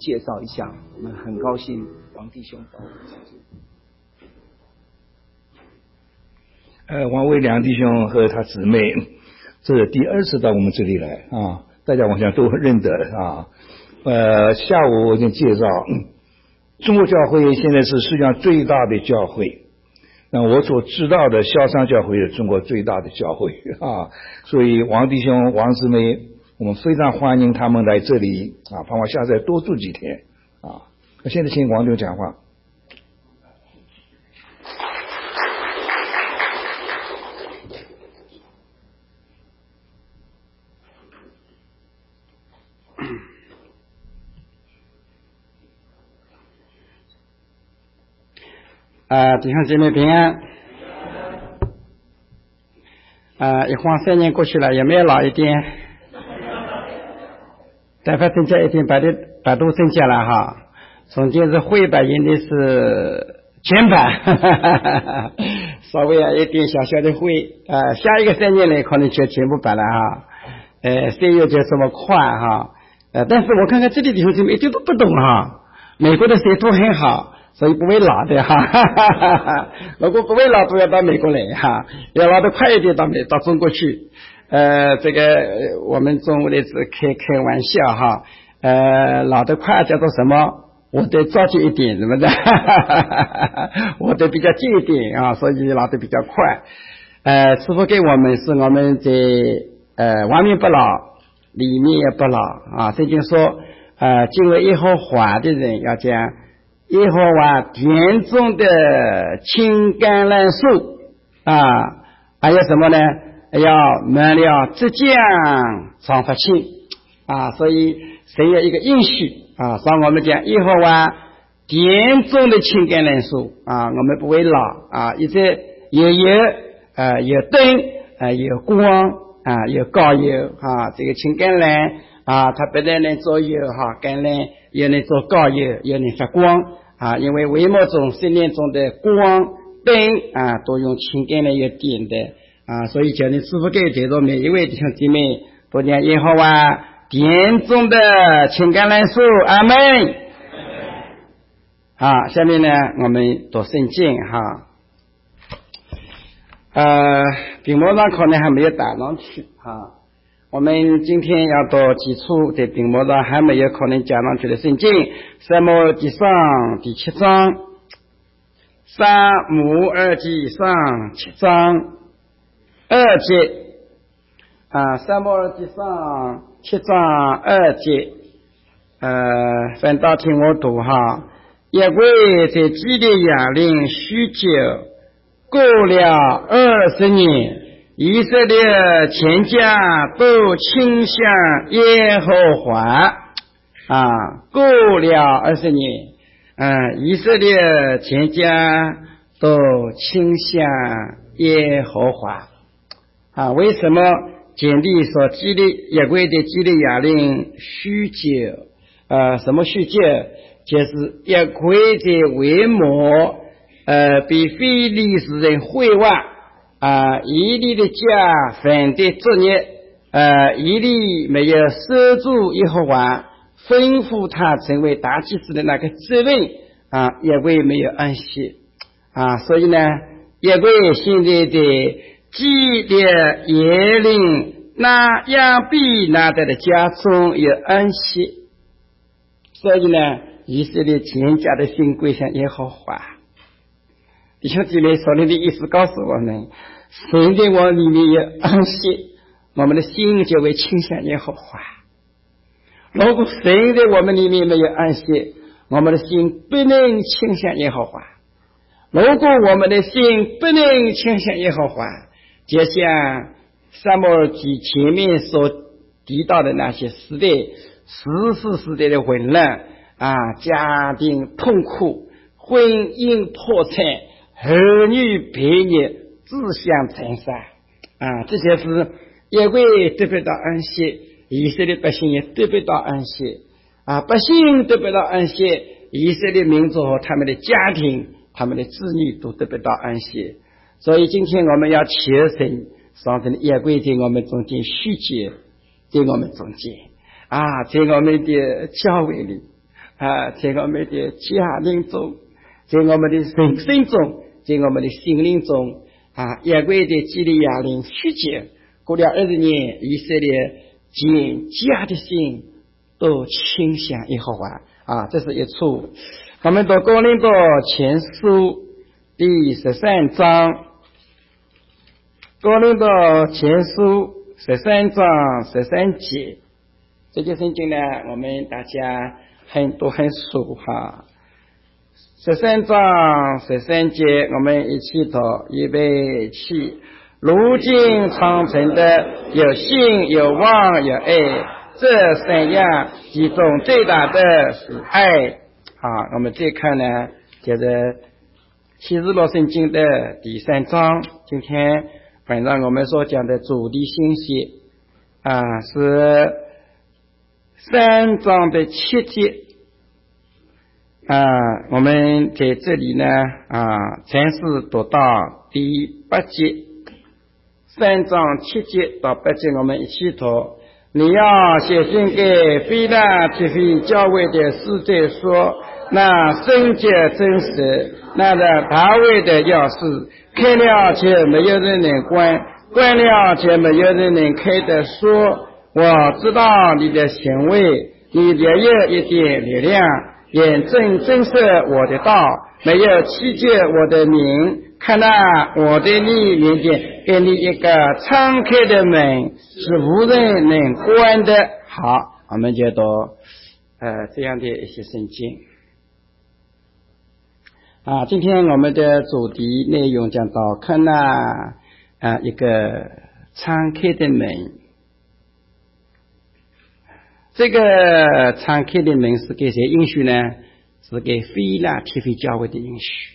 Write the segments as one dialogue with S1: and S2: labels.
S1: 介绍一下。我们很高兴王弟兄到我们中
S2: 间。王维良弟兄和他姊妹，这是第2次到我们这里来啊，大家我想都认得啊。下午我已经介绍，中国教会现在是世界上最大的教会。那我所知道的萧山教会是中国最大的教会啊，所以王弟兄、王姊妹，我们非常欢迎他们来这里啊，盼望下次再多住几天啊。那现在请王弟兄讲话。
S3: 弟兄姐妹平安。一晃3年过去了，也没有老一点，但凡增加一点，百度增加了哈。中间是灰版，印的是全版，稍微一点小小的灰。下一个3年呢，可能就全部版了哈。3月就这么快哈。但是我看看这里弟兄姐妹一点都不懂哈。美国的水都很好。所以不会老的哈，如果不会老都要到美国来哈，要老得快一点到中国去。这个我们中午的是开玩笑哈，老得快叫做什么？我得着急一点，怎么的？我得比较近一点啊，所以老得比较快。师父给我们是我们在外面不老，里面也不老啊。圣经说，敬畏耶和华的人要讲。耶和华田中的青橄榄树啊，还有什么呢？要满了浙江常发青啊，所以神有一个应许啊，让我们讲耶和华田中的青橄榄树啊，我们不会老啊，一直有灯有光啊，有膏油啊，这个青橄榄啊，它不但能做油哈，橄榄也能做膏油，也能发光。因为帷幕中、圣殿中的光灯啊，都用青橄榄油点的啊，所以叫你师父给这种每一位弟兄姐妹都讲耶和华田中的青橄榄树，阿们。好，下面呢，我们读圣经哈。屏幕上可能还没有打上去哈。我们今天要读几处在屏幕上还没有可能讲上去的圣经，撒母耳记上第7章，撒母耳记上7章2节撒母耳记上7章2节，反倒听我读哈。约柜在基列雅琳许久，过了20年。以色列全家都倾向耶和华过了20年以色列全家都倾向耶和华为什么简历说约柜的基列雅琳许久什么许久？就是约柜的帷幕被非利士人毁坏以利的家反对作孽以利没有守住耶和华吩咐他成为大祭司的那个责任约柜没有安息所以呢，约柜现在的基列耶琳那亚比拿德的家中有安息，所以呢，以色列全家的心归向耶和华。弟兄姐妹，所领的意思告诉我们，神在我里面有安息，我们的心就会倾向耶和华。如果神在我们里面没有安息，我们的心不能倾向耶和华。如果我们的心不能倾向耶和华，就像撒母耳记前面所提到的那些时代，时代的混乱家庭痛苦，婚姻破产，儿女叛逆，自相残杀这些是约柜得不到安息，以色列百姓也得不到安息百姓得不到安息，以色列民族和他们的家庭，他们的子女都得不到安息。所以今天我们要求神，上帝的约柜在我们中间续接，在我们中间在我们的教会里在我们的家庭中，在我们的人生中，在我们的心灵中耶国的基利亚人续节，过了20年，以色列全家的心都倾向耶和华这是一处。我们读哥林多前书第13章，哥林多前书13章13节，这节圣经呢，我们大家都很熟13章13节，我们一起读，预备起。如今长存的有信有望有爱，这三样其中最大的是爱。我们再看呢，就是启示录圣经的第3章，今天晚上我们所讲的主题信息是3章的7节。我们在这里呢暂时读到第8节，3章7节到8节我们一起读。你要写信给腓拉铁非教会的使者说，那圣洁真实，那个大卫的钥匙，开了却没有人能关，关了却没有人能开的说，我知道你的行为，你也有一点力量，眼正真实我的道，没有欺借我的名，看那我对你面前给你一个敞开的门，是无人能关的。好，我们就读这样的一些圣经今天我们的主题内容讲到看那一个敞开的门。这个敞开的门是给谁应许呢？是给腓拉铁非教会的应许。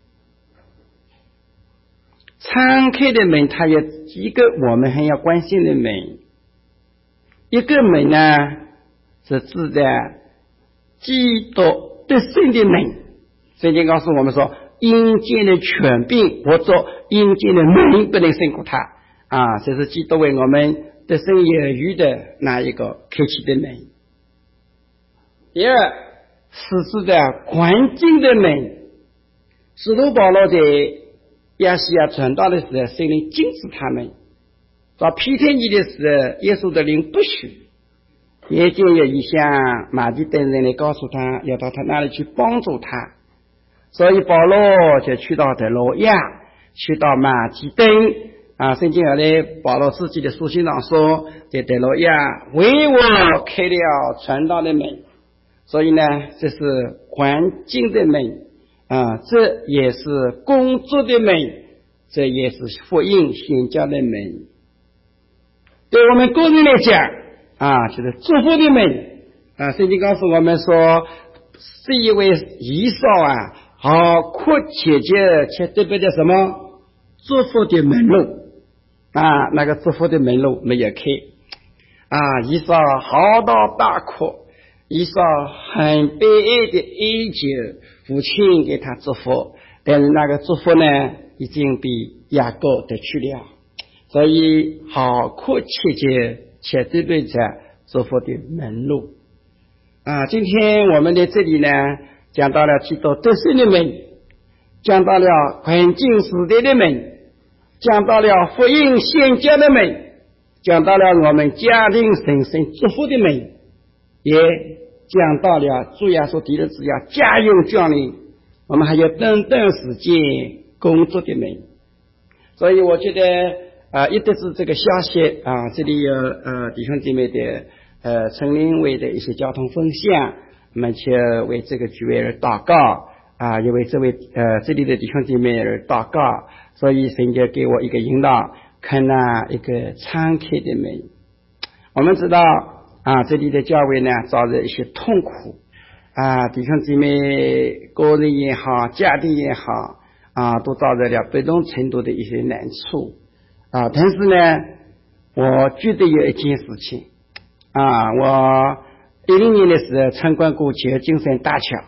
S3: 敞开的门，它有几个我们很要关心的门。一个门呢，是指的基督得胜的门。圣经告诉我们说，阴间的权柄或者阴间的门不能胜过他这是基督为我们得胜有余的那一个开启的门。第二是指的环境的门。使徒保罗在亚细亚传道的时候，圣灵禁止他们到庇天基的时候，耶稣的灵不许，也就有一项马基等人来告诉他要到他那里去帮助他，所以保罗就去到德罗亚，去到马基登圣经里保罗自己的书信上说，在德罗亚为我开了传道的门。所以呢，这是环境的门这也是工作的门，这也是福音宣教的门。对我们个人来讲就是祝福的门圣经告诉我们说，是一位以扫好阔且且特别的什么祝福的门路那个祝福的门路没有开以扫好到大阔，以扫很悲哀的哀求父亲给他祝福，但是那个祝福呢已经被雅各得去了，所以好阔且对着祝福的门路今天我们在这里呢讲到了基督得胜的门，讲到了环境时代的门，讲到了福音宣教的门，讲到了我们家庭神圣祝福的门，也讲到了主耶稣提的只要家用降临，我们还有等时间工作的门。所以我觉得一直是这个消息这里有弟兄姐妹的陈灵伟的一些交通分享，我们去为这个聚会而祷告也为这位这里的弟兄姐妹而祷告。所以神就给我一个引导，看那一个敞开的门。我们知道这里的教会呢遭着一些痛苦弟兄姐妹个人也好，家庭也好都遭着了不同程度的一些难处但是呢，我觉得有一件事情我10年的时候参观过旧金山大桥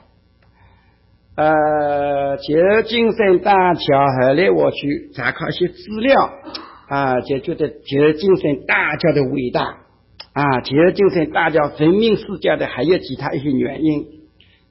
S3: 旧金山大桥，后来我去查考一些资料就觉得旧金山大桥的伟大旧金山大桥闻名世界的还有其他一些原因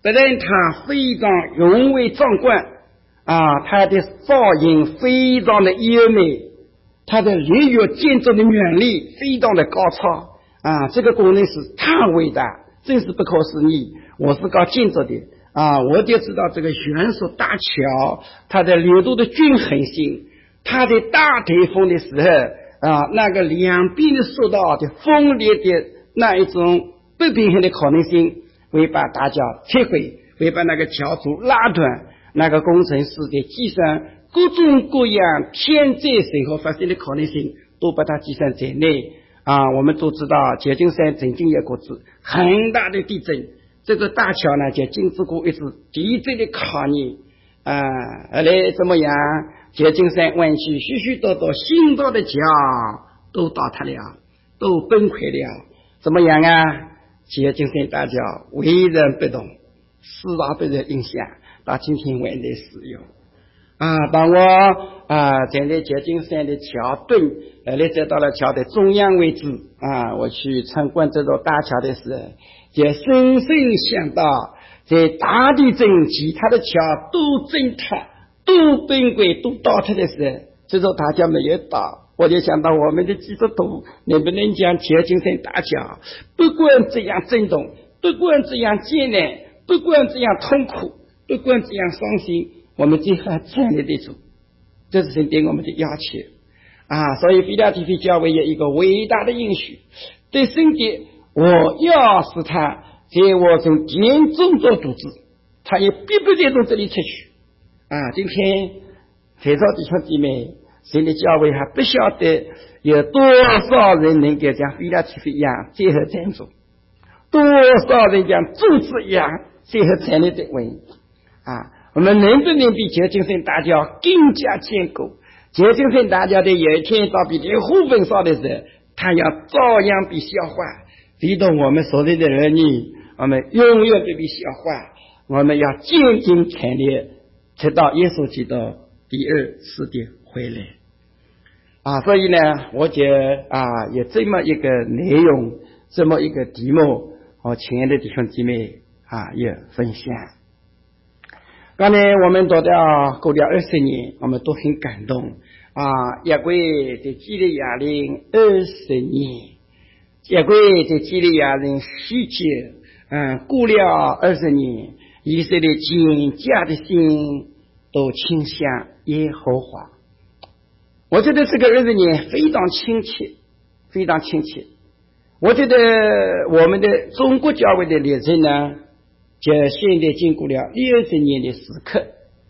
S3: 不但他非常雄伟壮观啊，他的造型非常的优美，他的立约建筑的原理非常的高超啊，这个工程师太伟大，真是不可思议。我是搞建筑的啊，我就知道这个悬索大桥它的流动的均衡性，它在大台风的时候啊，那个两边的受到的风力的那一种不平衡的可能性，会把大桥摧毁，会把那个桥柱拉断。那个工程师的计算各种各样天灾人祸发生的可能性都把它计算在内啊。我们都知道旧金山曾经有过次很大的地震，这个大桥呢就经历过一次地震的考验啊。后来怎么样？旧金山湾区许许多多新造的桥都倒塌了，都崩溃了。怎么样啊？旧金山大桥巍然不动，丝毫不受影响，到今天还在使用啊。当我站在旧金山的桥墩，来走到了桥的中央位置啊，我去参观这座大桥的时候，就深深想到，在大地震其他的桥都震塌、都崩溃、都倒塌的时候，这座大桥没有倒。我就想到我们的基督徒能不能将旧金山大桥，不管这样震动，不管这样艰难，不管这样痛苦，不管这样伤心，我们最后站立得住，这是神对我们的要求啊。所以腓拉提非教会有一个伟大的应许，对圣洁，我要使他在我中间种作主子，他也必不再从这里撤去啊。今天在座弟兄姊妹，神的教会还不晓得有多少人能够像腓拉提非一样最后站住，多少人像柱子一样最后站立得稳啊。我们能不能比旧金山大桥更加坚固？旧金山大桥的有一天到比烈火焚烧的时候，它要照样被消化。唯独我们所有的儿女，我们永远不被消化，我们要坚定强烈，直到耶稣基督第二次的回来啊。所以呢，我就有这么一个内容，这么一个题目，我亲爱的弟兄姊妹也分享。刚才我们读到过了20年，我们都很感动啊。约柜在基利亚人20年，约柜在基利亚人许久，过了20年，以色列全家的心都倾向耶和华。我觉得这个20年非常亲切，非常亲切。我觉得我们的中国教会的历程呢，就现在经过了60年的时刻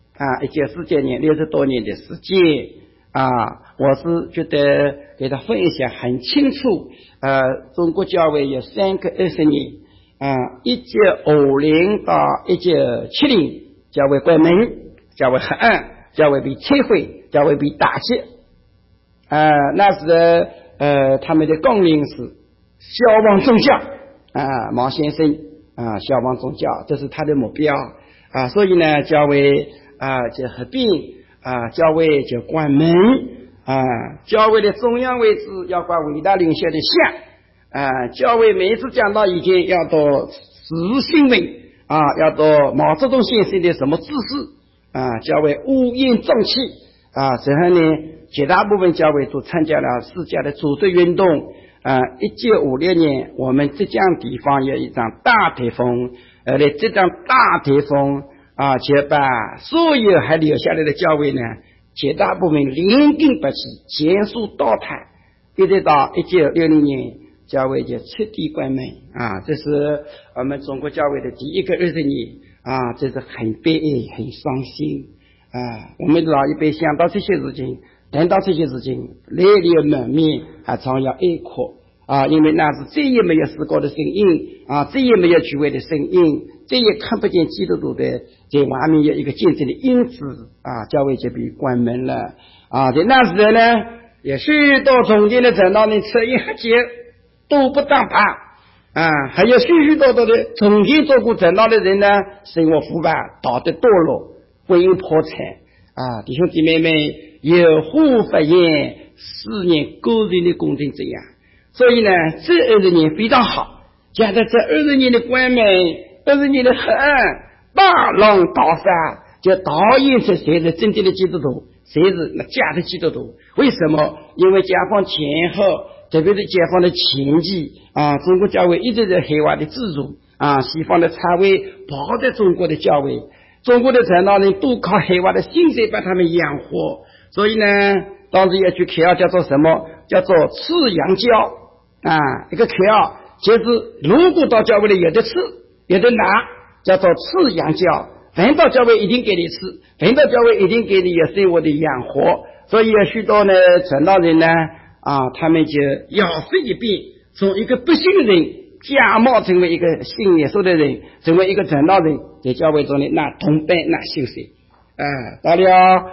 S3: 1949年60多年的时间我是觉得给他分一下很清楚中国教会有3个20年1950到1970，教会关门，教会黑暗，教会被摧毁，教会被打击那时他们的纲领是消亡宗教毛先生消亡宗教，这是他的目标所以呢，教会就合并教会就关门教会的中央位置要挂伟大领袖的像教会每一次讲到以前要到实新闻要到毛泽东先生的什么知识教会乌烟瘴气然后呢，绝大部分教会都参加了世界的组织运动1956年我们浙江地方有一场大台风这场大台风就把所有还留下来的教会呢，绝大部分连根拔起，全数倒塌，一直到1960年教会就彻底关门这是我们中国教会的第一个20年这是很悲哀，很伤心我们老一辈想到这些事情，谈到这些事情，泪流满面，还常要哀哭因为那是再也没有诗歌的声音再也没有聚会的声音，再也看不见基督徒的在外面有一个见证的因子教会就被关门了在那时候呢，有许多中间的长老人吃一喝酒都不当法还有许许多多的曾经做过长老的人呢，生活腐败，道德堕落，婚姻破产弟兄姊妹们有祸发言，思念个人的公正这样。所以呢，这20年非常好，加上这20年的关门 20年的恨大浪淘沙，就导演出谁是真正的基督徒，谁是那假的基督徒。为什么？因为解放前后，特别是解放的前期啊，中国教会一直在黑化的自主啊，西方的差位包在中国的教会，中国的传道人都靠黑化的薪水把他们养活。所以呢，当时有句口号叫做什么？叫做吃洋教啊，一个口号就是如果到教会里有的吃有的拿，叫做吃洋教。反到教会一定给你吃，反到教会一定给你有生活的养活。所以有许多呢传道人呢啊，他们就摇身一变，从一个不信的人假冒成为一个信耶稣的人，成为一个传道人，在教会中呢拿铜板拿薪水到了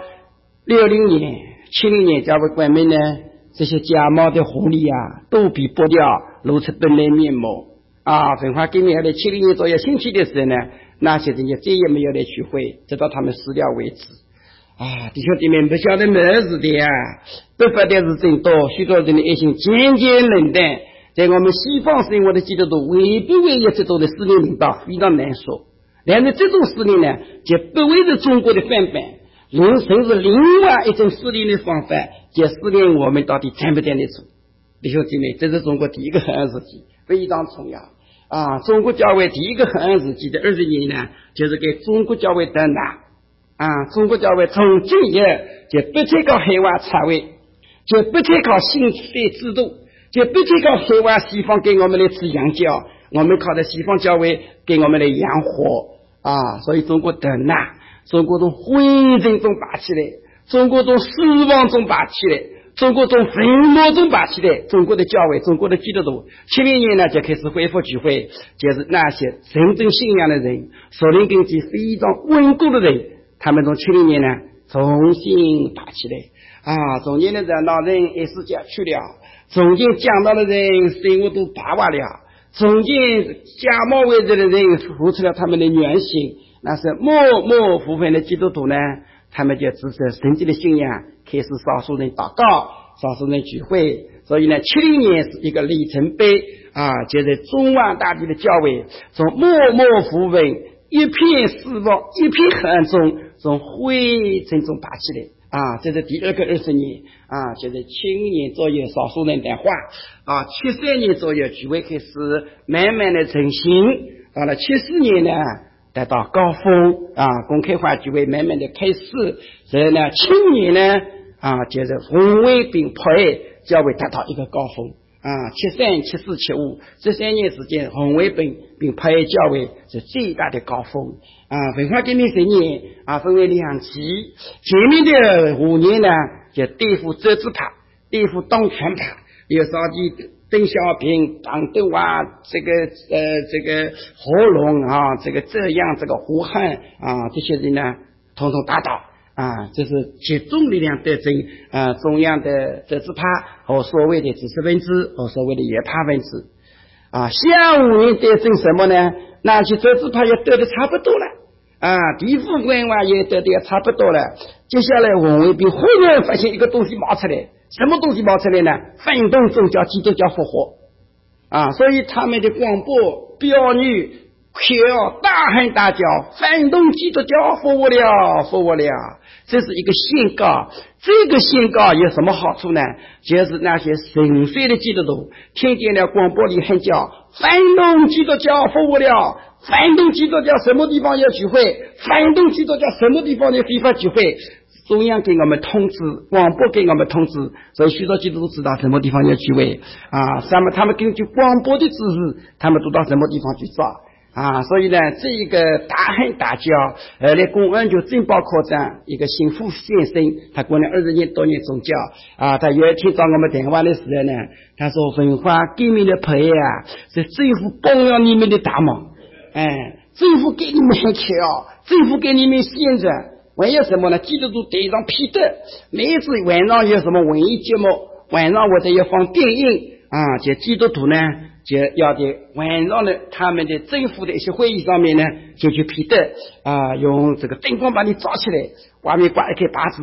S3: 60年70年教会关门呢，这些假冒的狐狸啊都被剥掉，露出本来面目啊。文化革命后来70年左右兴起的时候呢，那些人就再也没有来聚会，直到他们死掉为止啊。弟兄姊妹不晓得没事的啊，不法的是真多，许多人的爱心渐渐冷淡。在我们西方生活的基督徒未必会有这种的司令领导，非常难说。但是这种司令呢，就不会是中国的范本，甚至另外一种司令的方法，就司令我们到底站不站得住。弟兄姊妹，这是中国第一个黑暗时期，非常重要啊！中国教会第一个黑暗时期的20年呢，就是给中国教会的拿啊！中国教会从今以后就不再靠黑化差位，就不再靠薪水制度，就不再靠黑化西方给我们的吃洋教，我们靠着西方教会给我们的养活啊！所以中国的拿，中国从婚姻中拔起来，中国从死亡中拔起来，中国从坟墓中拔起来。中国的教会，中国的基督徒70年呢就开始恢复聚会，就是那些真正信仰的人，属灵根基非常稳固的人，他们从70年呢重新爬起来啊！中间的人老人一时间去了，中间讲道的人生活都爬完了，中间假冒伪证的人付出了他们的原型，那是默默无闻的基督徒呢，他们就支持神迹的信仰，开始少数人祷告，少数人聚会。所以呢70年是一个里程碑啊，就在中华大地的教会从默默无闻一片失望一片黑暗中，从灰尘中爬起来啊！这是第二个20年啊，就是70年左右少数人淡化啊，73年左右聚会开始慢慢的成型，到了74年呢达到高峰啊，公开化聚会慢慢的开始。所以呢70年呢啊，就是红卫兵迫害教会达到一个高峰啊，73、74、75这3年时间，红卫兵并迫害教会是最大的高峰啊。文化革命10年啊，分为2期，前面的5年呢就对付遮子派，对付当权派，有烧鸡邓小平、党斗啊，这个何龙啊，这样这个胡汉啊，这些人呢统统打倒啊，这是集中力量斗争啊，中央的遮子派和所谓的知识分子和所谓的野派分子啊。下5年斗争什么呢？那些遮子派也斗得差不多了啊，地府官员也斗得也差不多了。接下来红卫兵忽然发现一个东西冒出来，什么东西冒出来呢？反动宗教，基督教复活啊！所以他们的广播标语口大喊大叫，反动基督教复活了，复活了。这是一个宣告。这个宣告有什么好处呢？就是那些深邃的基督徒听见了广播里喊叫，反动基督教复活了，反动基督教什么地方要聚会，反动基督教什么地方有非法聚会，中央给我们通知，广播给我们通知，所以许多基督徒知道什么地方要聚会啊，他们根据广播的指示，他们都到什么地方去抓啊。所以呢，这一个大喊大叫，来公安局政保科长一个姓傅先生，他过了20多年宗教啊，他有一天找我们电话的时候呢，他说文化革命的迫害啊，是政府帮了你们的大忙，政府给你们很巧，政府给你们限制。还有什么呢？基督徒队长彼得每次晚上有什么文艺节目，晚上或者要放电影啊，就基督徒呢就要在晚上的他们的政府的一些会议上面呢，就去彼得啊，用这个灯光把你照起来，外面挂一块牌子，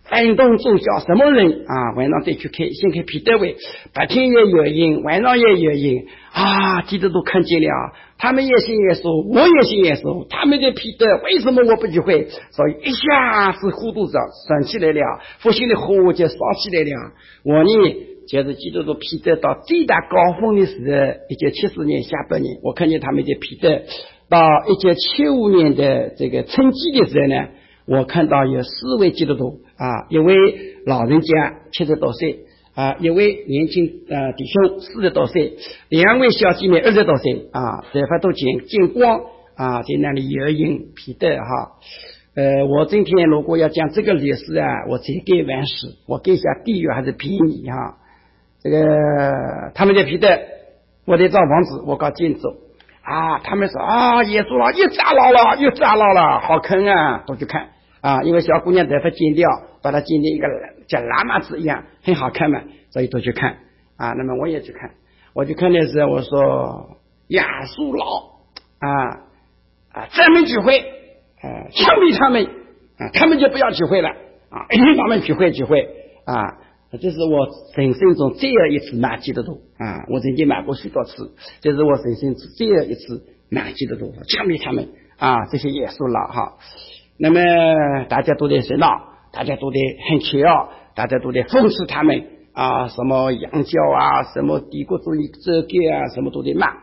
S3: 反动宗教什么人啊，晚上再去看，先看彼得会，白天也有人，晚上也有人啊，基督徒看见了，他们也信耶稣，我也信耶稣，他们的彼得为什么我不聚会？所以一下子糊涂着升起来了，复兴的火就烧起来了。我呢就是基督徒彼得到最大高峰的时候，1970年下半年，我看见他们的彼得到1975年的这个春季的时候呢，我看到有4位基督徒啊，一位老人家70多岁啊，一位年轻弟兄40多岁，2位小姐妹20多岁啊，头发都见光啊，在那里游泳彼得哈。我今天如果要讲这个历史啊，我才给完事，我给一下地域还是便宜哈。这个他们的彼得，我得找房子，我搞建筑啊，他们说啊，耶稣了，又炸了，好看啊，都去看啊，因为小姑娘头发剪掉，把它剪成一个像喇嘛子一样，很好看嘛，所以都去看啊。那么我也去看，我去看的时候，我说亚述佬专门聚会，枪毙他们啊，他们就不要聚会了啊，一定他们聚会啊。这是我人生中最后一次买基督徒啊！我曾经买过许多次，这是我人生最后一次买基督徒，枪毙他们啊！这些耶稣佬哈。那么大家都在热闹，大家都在很骄傲，大家都在讽刺他们啊！什么洋教啊，什么帝国主义遮盖啊，什么都在骂。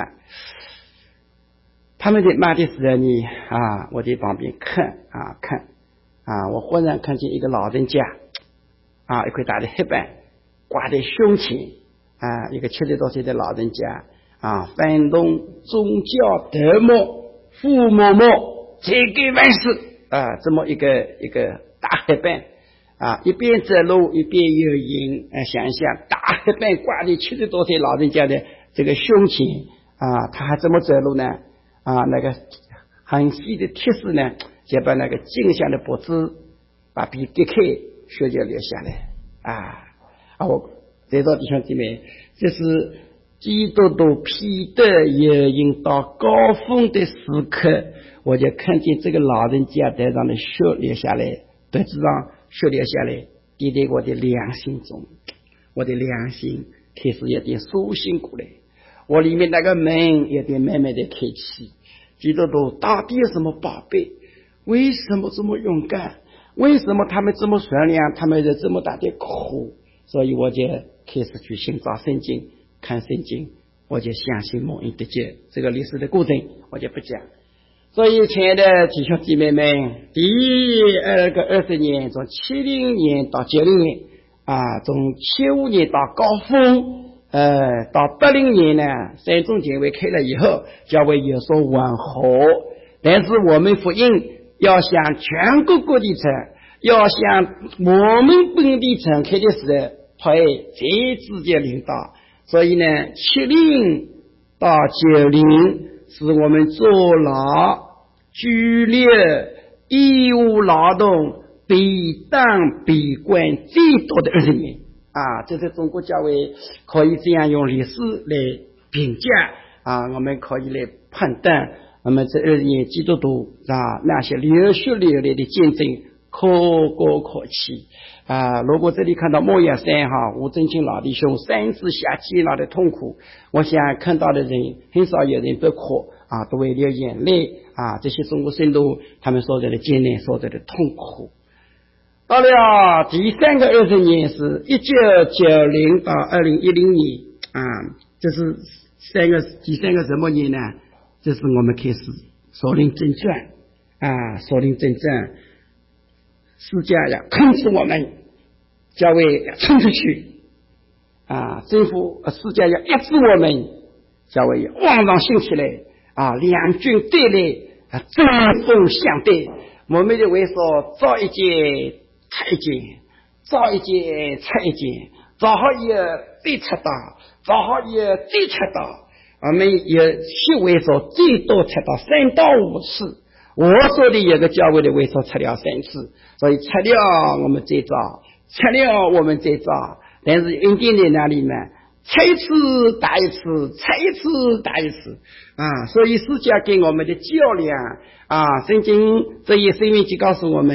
S3: 他们在骂的时候呢啊，我在旁边看，我忽然看见一个老人家。啊，一块大的黑板挂在胸前啊，一个70多岁的老人家啊，反动宗教德目父某某这个万事啊，这么一个大黑板啊，一边走路一边有人想一想，大黑板挂在70多岁老人家的这个胸前啊，他还怎么走路呢？啊，那个很细的铁丝呢，就把那个颈项的脖子把皮割开。血就流下来我这道弟兄姐妹，这是基督徒彼得游泳到高峰的时刻，我就看见这个老人家头上的血流下来，脖子上血流下来，滴在我的良心中，我的良心开始有点苏醒过来，我里面那个门有点慢慢的开启。基督徒到底有什么宝贝？为什么这么勇敢？为什么他们这么善良，他们有这么大的苦？所以我就开始去寻找圣经，看圣经，我就相信蒙恩得救。这个历史的过程我就不讲。所以亲爱的弟兄姐妹们，第2个20年，从70年到90年从75年到高峰到80年呢，3中教会开了以后，教会有所缓和，但是我们福音要向全国各地传，要向我们本地传开的时候，会再直接领导。所以呢，70到90是我们坐牢、拘留、义务劳动、被当被关最多的20年这是中国教会可以这样用历史来评价我们可以来判断。那么这20年基督徒那些流血流泪的见证可歌可泣如果这里看到莫亚山吴正清老弟兄3次下监牢的痛苦，我想看到的人很少有人不哭都会流眼泪这些中国圣徒他们所在的艰难，所在的痛苦。到了第3个20年是1990到2010年这是第三个什么年呢？这是我们开始属灵征战属灵征战，世界要控制我们，教会要冲出去政府世界要压制我们，教会要旺旺兴起来两军对垒针锋相对，我们的为所早一届差一届，早一届差一届，早好也再差到，早好也再差到，我们也去为所最多差到3到5次。我说的有个教会的为所差了3次，所以差了我们再找，差了我们再找，但是恩典在哪里呢？差一次打一次，差一次打一次所以世界给我们的较量圣经这一生命就告诉我们，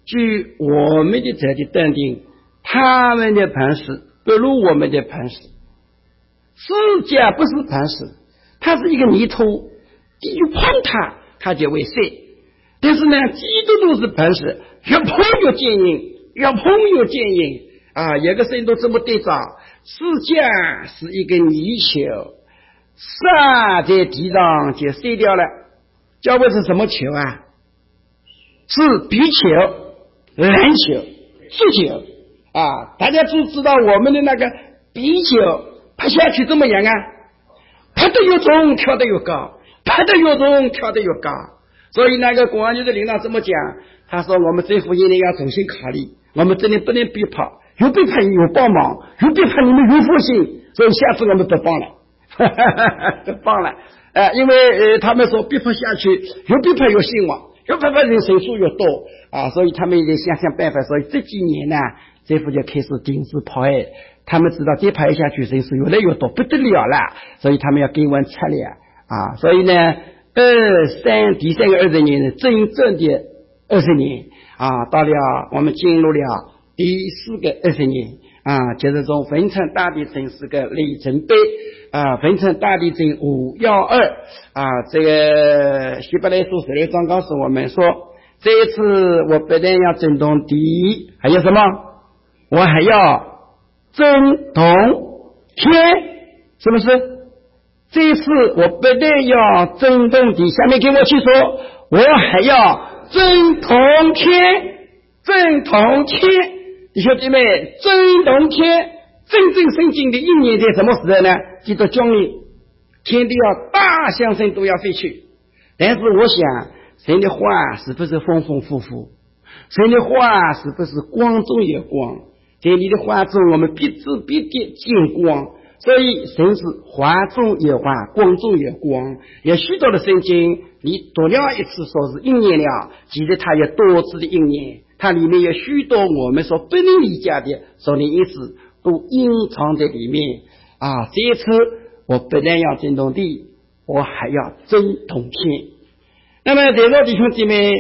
S3: 据我们的这的断定，他们的磐石不如我们的磐石。世界不是磐石，它是一个泥土，一碰它就会碎。但是呢，基督徒是磐石，越碰越坚硬，越碰越坚硬啊！有个神都这么对照，世界是一个泥球，撒在地上就碎掉了。教会是什么球啊？是壁球、篮球、足球啊！大家都知道我们的那个壁球拍下去怎么样啊？拍得越重，跳得越高；拍得越重，跳得越高。所以那个公安局的领导这么讲，他说我们政府一定要重新考虑，我们这里不能逼迫，有逼迫有帮忙，有逼迫你们有负心，所以下次我们不帮了，不帮了。因为他们说逼迫下去，有逼迫有兴旺，有逼迫人手数越多啊，所以他们也得想办法。所以这几年呢，政府就开始禁止抛爱，他们知道再抛下去人数越来越多，不得了了，所以他们要更换策略啊。所以呢，第三个20年是真正的20年啊，到了我们进入了第4个20年啊，就是从汾川大地震是个里程碑啊，汾川大地震512啊，这个希伯来书16章告诉我们说，这一次我不但要震动地，还有什么？我还要震动天，是不是？这一次我不但要震动地，下面跟我去说，我还要震动天，震动天。弟兄姐妹，震动天真正圣经的应验在什么时候呢？记得将来天地要大象声都要飞去。但是我想神的话是不是丰丰富富，神的话是不是光中有光，在你的话中我们必知必见见光。所以神是话中有话，光中有光。有许多的圣经你读了一次说是应验了，其实它有多次的应验，它里面有许多我们所不能理解的属灵意思都隐藏在里面啊！这一次我不但要震动地，我还要震动天。那么在座弟兄姐妹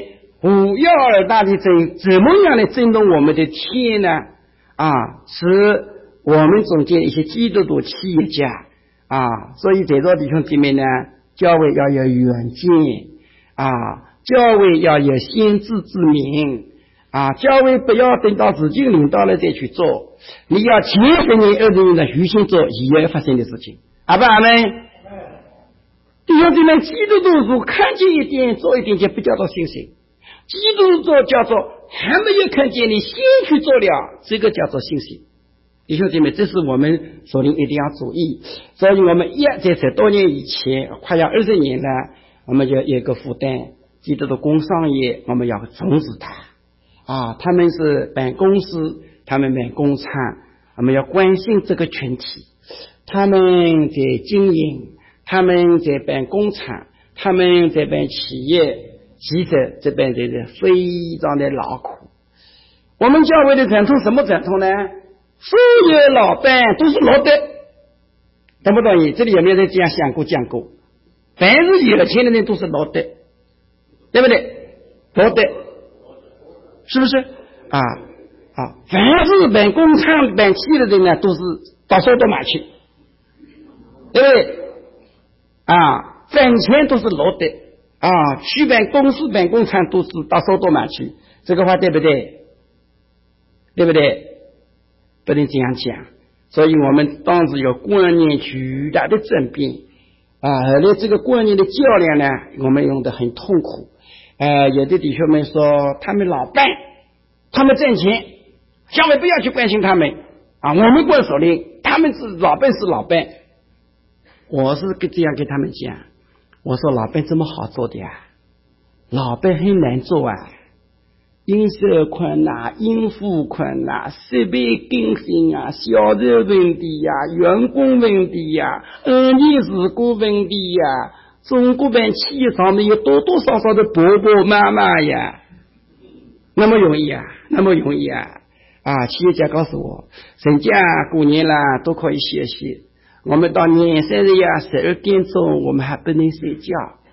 S3: ，512大地震怎么样来震动我们的天呢？啊，是我们中间一些基督徒企业家啊，所以在座弟兄姐妹呢，教会要有远见啊，教会要有先知之明啊，教会不要等到自己领导了再去做，你要前10年20年的预先做以后发生的事情。阿爸阿们，弟兄姐妹，基督徒如看见一点做一点就不叫做信心，基督徒叫做还没有看见你先去做了，这个叫做信心。弟兄姐妹，这是我们属灵一定要注意。所以我们在10多年以前，快要20年了，我们就有一个负担，基督的工商业我们要重视它啊，他们是办公司，他们办工厂，我们要关心这个群体，他们在经营，他们在办工厂，他们在办企业，其实这边就是非常的劳苦。我们教会的传统什么传统呢？所有老板都是老的，懂不懂意？这里有没有人这样想过讲过？凡是有钱的人都是老的，对不对？老的，是不是啊？凡是办工厂办企业的人呢，都是到手到马去，对不对？啊，赚钱都是老的啊，去办公司办工厂都是到手到马去，这个话对不对？对不对？不能这样讲，所以我们当时有观念巨大的转变啊！后来这个观念的较量呢，我们用得很痛苦。有的弟兄们说，他们老板，他们挣钱，教会不要去关心他们啊！我们管首领，他们是老板是老板。我是这样跟他们讲，我说老板这么好做的呀，老板很难做啊。应收困难，应付困难，设备更新啊，销售问题呀，员工问题呀，安全事故问题呀，中国版企业上面有多多少少的婆婆妈妈呀，那么容易啊，那么容易啊！啊，企业家告诉我，人家过年啦都可以休息，我们到年30呀12点钟，我们还不能睡觉。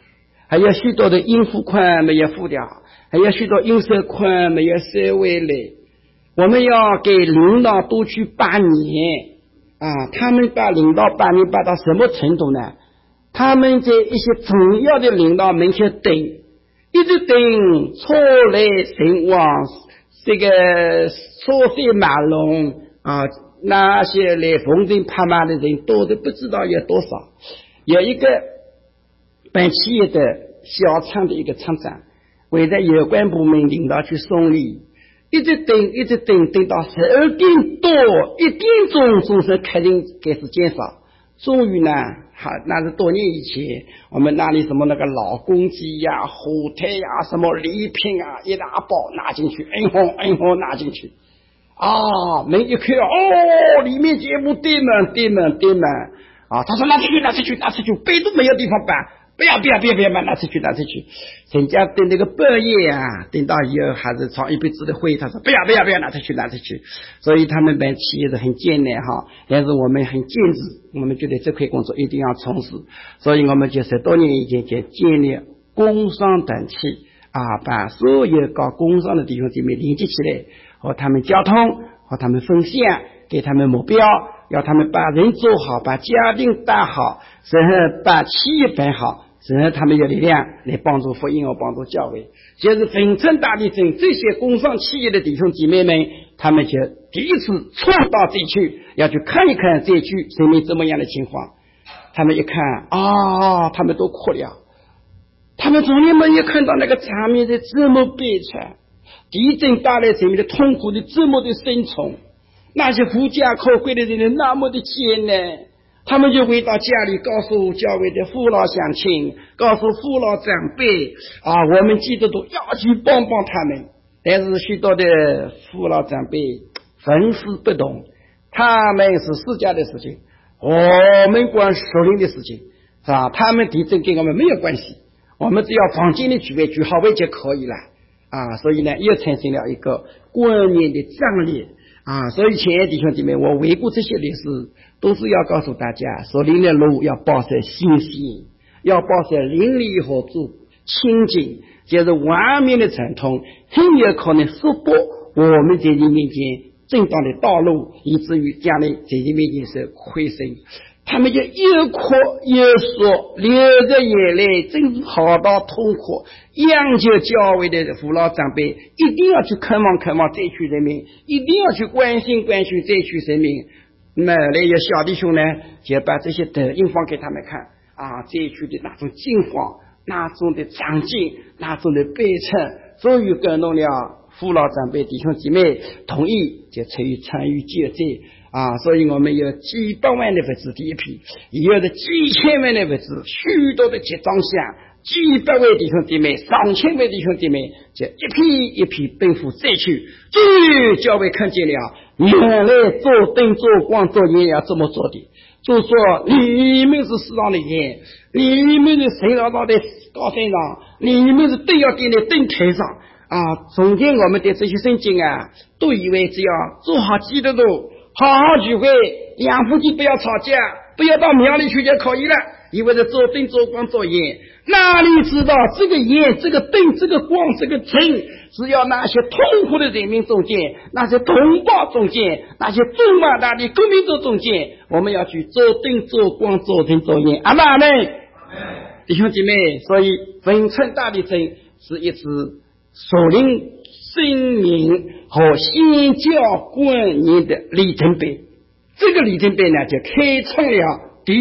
S3: 还有许多的应付款没有付掉，还有许多应收款没有收回来。我们要给领导多去8年啊！他们把领导8年把到什么程度呢？他们在一些重要的领导面前等，一直等车来人往，这个车水马龙啊，那些来逢人拍马的人多的不知道有多少。有一个办企业的小厂的一个厂长，为了有关部门领导去送礼，一直等到12点多1点钟，钟声开始开始减少。终于呢，那是多年以前，我们那里什么那个老公鸡呀、火腿呀、什么礼品啊，一大包拿进去，恩红拿进去。啊，门一开，哦，里面全部堆满啊！他说拿出去，背都没有地方摆，不要拿出去。人家等那个半夜啊，等到以后还是吵一辈子的会，他说不要拿出去。所以他们办企业是很艰难哈，但是我们很坚持，我们觉得这块工作一定要从事，所以我们就10多年以前就建立工商团体啊，把所有搞工商的弟兄姐妹连接起来，和他们交通，和他们分享，给他们目标，要他们把人做好，把家庭打好，然后把企业办好，然后他们有力量来帮助福音和帮助教会。就是汾城大地震，这些工商企业的弟兄姐妹们，他们就第一次冲到这区，要去看一看这区人民怎么样的情况。他们一看啊，他们都哭了，他们从来没有看到那个场面是这么悲惨，地震带来人民的痛苦的这么的深重，那些无家可归的人那么的艰难。他们就回到家里，告诉教会的父老乡亲，告诉父老长辈啊，我们基督徒要去帮他们。但是许多的父老长辈分丝不懂，他们是世家的事情，我们管属灵的事情，是吧？他们地震跟我们没有关系，我们只要房间里聚好位就可以了啊。所以呢，又产生了一个观念的张力啊。所以亲爱的弟兄姐妹，我回顾这些历史，都是要告诉大家，属灵的路要保持信心，要保持邻里合作亲近，就是完美的传统，很有可能束缚我们在人面前正当的道路，以至于将来在人面前是亏损。他们就又哭又说，流着眼泪，真是好到痛苦。央求教会的父老长辈一定要去看望这区人民，一定要去关心这区人民。那么那些小弟兄呢，就把这些抖音放给他们看啊，这一区的那种境况，那种的场景，那种的悲惨，终于感动了父老长辈弟兄姐妹，同意就参与救济啊。所以我们有几百万的物资第一批，也有的几千万的物资，许多的集装箱，几百位弟兄姐妹，上千位弟兄姐妹，就一批奔赴灾区。终于教会看见了，原来做灯做光做盐要这么做的。就说你们是世上的盐，你们是神老道的高山上，你们是灯要点在灯台上啊。从前我们对这些圣经啊，都以为只要做好基督徒，好好聚会，两夫妻不要吵架，不要到庙里去就可以了，以为是做灯做光做盐。哪里知道这个盐这个灯这个光这个灯，只要那些痛苦的人民中间，那些同胞中间，那些中华大地革命者中间，我们要去做灯做光做灯做盐。阿们弟兄姐妹，所以汾城大地震是一次属灵生命和宣教观念的里程碑。这个里程碑呢，就开创了第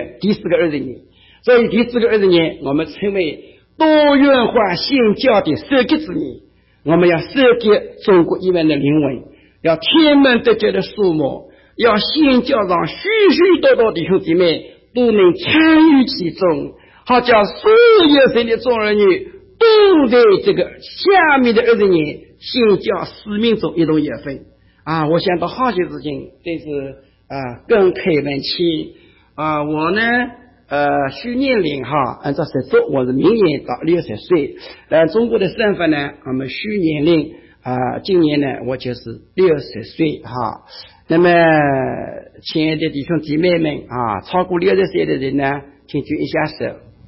S3: 4个20年。所以第4个20年，我们称为多元化宣教的设计之年。我们要设计中国1万的灵魂，要天门得救的数目，要宣教让许多弟兄姐妹都能参与其中，好叫所有神的众儿女都在这个下面的20年宣教使命中一同有份啊！我想到好些事情，真是更开门气啊！我呢虚年龄按照实作，我是明年到60岁。中国的身份呢，我们虚年龄今年呢，我就是60岁那么，亲爱的弟兄姐妹们超过60岁的人呢，请举一下手。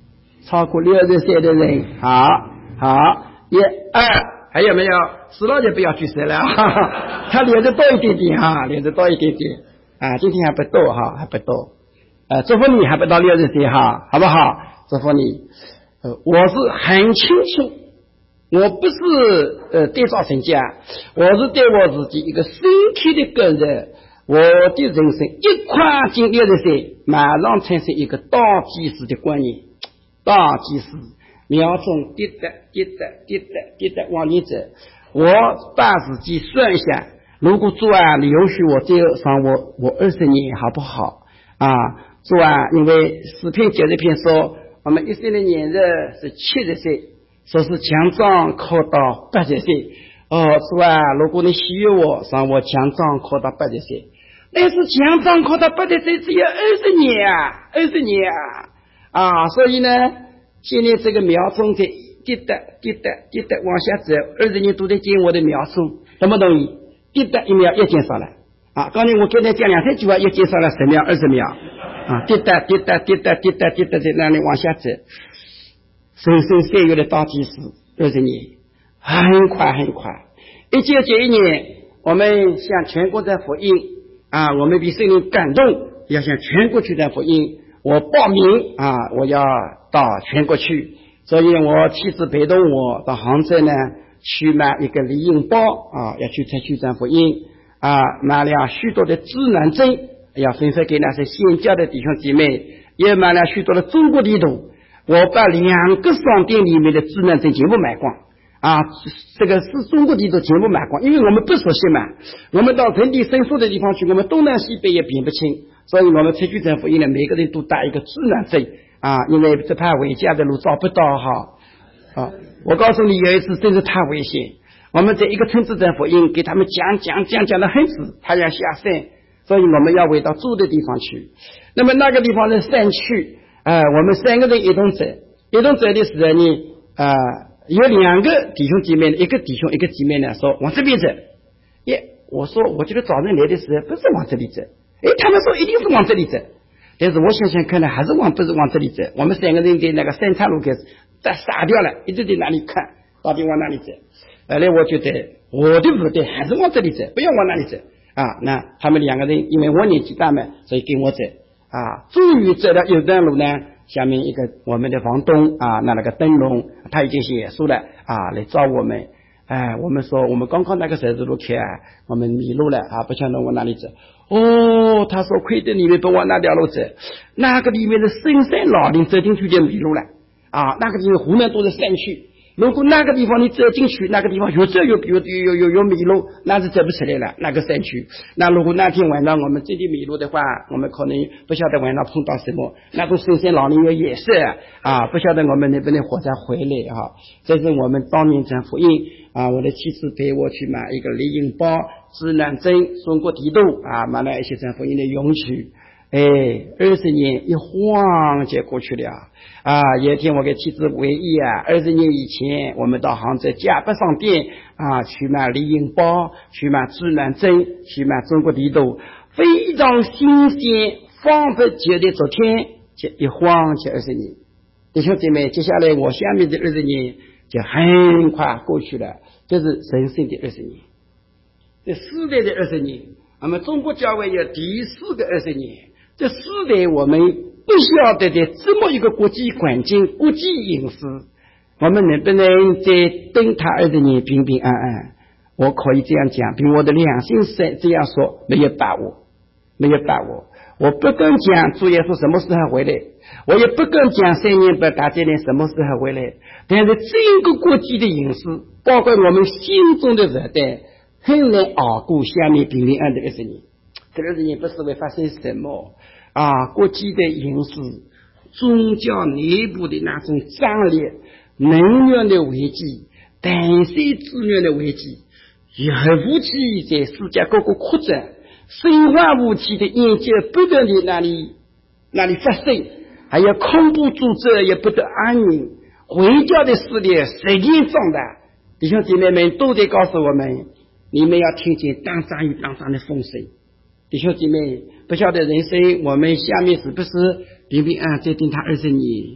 S3: 超过60岁的人，好，1、2，还有没有？死了就不要举手了，他脸子多一点点哈，脸子多一点点啊，今天还不多哈，还不多，祝福你还不到60岁哈，好不好？祝福你，我是很清楚，我不是对照成家，我是对我自己一个身体的个人，我的人生一跨进60岁，马上产生一个倒计时的观念，倒计时秒钟滴答滴答滴答滴答往里走，我把自己算一下，如果主啊你允许我再上我20年好不好啊？主啊，因为诗篇90篇说我们一生的年日是70岁，说是强壮可到80岁。主啊，如果你喜悦我，让我强壮可到80岁，但是强壮可到80岁只有20年啊，20年啊！所以呢，现在这个秒钟在滴答滴答滴答往下走，20年都在减我的秒数，懂不懂？滴答1秒也减少了啊！刚才我跟他讲2、3句话，也减少了10秒、20秒啊！滴答滴答滴答滴答滴答在那里往下走，深深岁月的倒计时，20年，很快很快。1991年，我们向全国的福音啊，我们被圣灵感动，要向全国去的福音。我报名啊，我要到全国去，所以我妻子陪同我到杭州呢，去买一个礼印包啊，要去传福音啊，买了许多的指南针，要分发给那些宣教的弟兄姐妹，也买了许多的中国地图。我把2个商店里面的指南针全部买光啊，这个是中国地图全部买光，因为我们不熟悉嘛，我们到人地生疏的地方去，我们东南西北也辨不清，所以我们出去传福音呢，每个人都带一个指南针啊，因为这怕回家的路找不到哈。我告诉你，有一次真是太危险，我们在一个村子传福音，给他们讲了很死，他要下山，所以我们要回到住的地方去。那么那个地方是山区，我们3个人一同走的时候呢，有2个弟兄姐妹，一个弟兄一个姐妹呢说往这边走，我说我觉得早上来的时候不是往这里走，他们说一定是往这里走，但是我想想看呢，还是不是往这里走。我们3个人在那个三岔路开始傻掉了，一直在哪里看到底往哪里走。后来我觉得我的不对，还是往这里走，不要往哪里走啊。那他们2个人因为我年纪大嘛，所以跟我走啊。终于走了一段路呢，下面一个我们的房东啊，那个灯笼他已经写书了啊，来找我们。我们说我们刚刚那个十字路口我们迷路了啊，不晓得往哪里走。他说亏得你们不往那条路走，那个里面的深山老林，走进去就迷路了啊。那个地方湖南都是山区，如果那个地方你走进去，那个地方越走越迷路，那是走不出来了。那个山区，那如果那天晚上我们真的迷路的话，我们可能不晓得晚上碰到什么，那种深山老林有野兽啊，不晓得我们能不能活着回来啊。这是我们当年传福音啊，我的妻子陪我去买一个礼印包、指南针、中国地图啊，买了一些传福音的用具。20年一晃就过去了啊！有一天我给妻子回忆20年以前我们到杭州嘉北商店啊，去买礼印包，去买指南针，去买中国地图，非常新鲜，仿佛就在昨天，就一晃就20年。弟兄姐妹，接下来我下面的20年就很快过去了，这是人生的20年，这世代的20年。那么中国教会有第4个20年。这世代我们不晓得的这么一个国际环境、国际形势，我们能不能在等他20年平平安安？我可以这样讲，凭我的良心这样说，没有把握。我不敢讲主耶稣什么时候回来，我也不敢讲3年8大灾难什么时候回来，但是整个国际的形势，包括我们心中的热带，很难熬过下面平平安安的20年。这20年不是会发生什么啊？国际的形势、宗教内部的那种张力、能源的危机、淡水资源的危机、核武器在世界各国扩展、生化武器的研究不断的那里发生，还有恐怖组织也不得安宁，回教的势力日渐壮大。弟兄姐妹们都得告诉我们，你们要听见当仗与当仗的风声。弟兄姐妹，不晓得人生我们下面是不是平平安安再等他20年？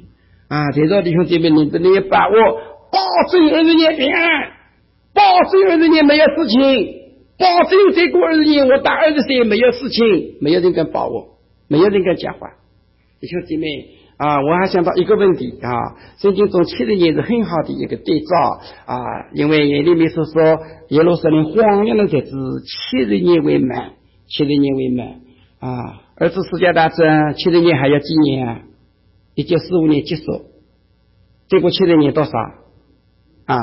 S3: 啊！在座弟兄姐妹，你们要把握，保证20年平安，保证20年没有事情，保证再过20年我打20岁没有事情，没有人敢把握，没有人敢讲话。弟兄姐妹啊，我还想到一个问题啊，圣经中70年是很好的一个对照啊，因为耶利米所说耶路撒冷荒凉的日子70年为满，70年为满啊。二次世界大战70年还要几年啊？1945年结束，结果70年多少啊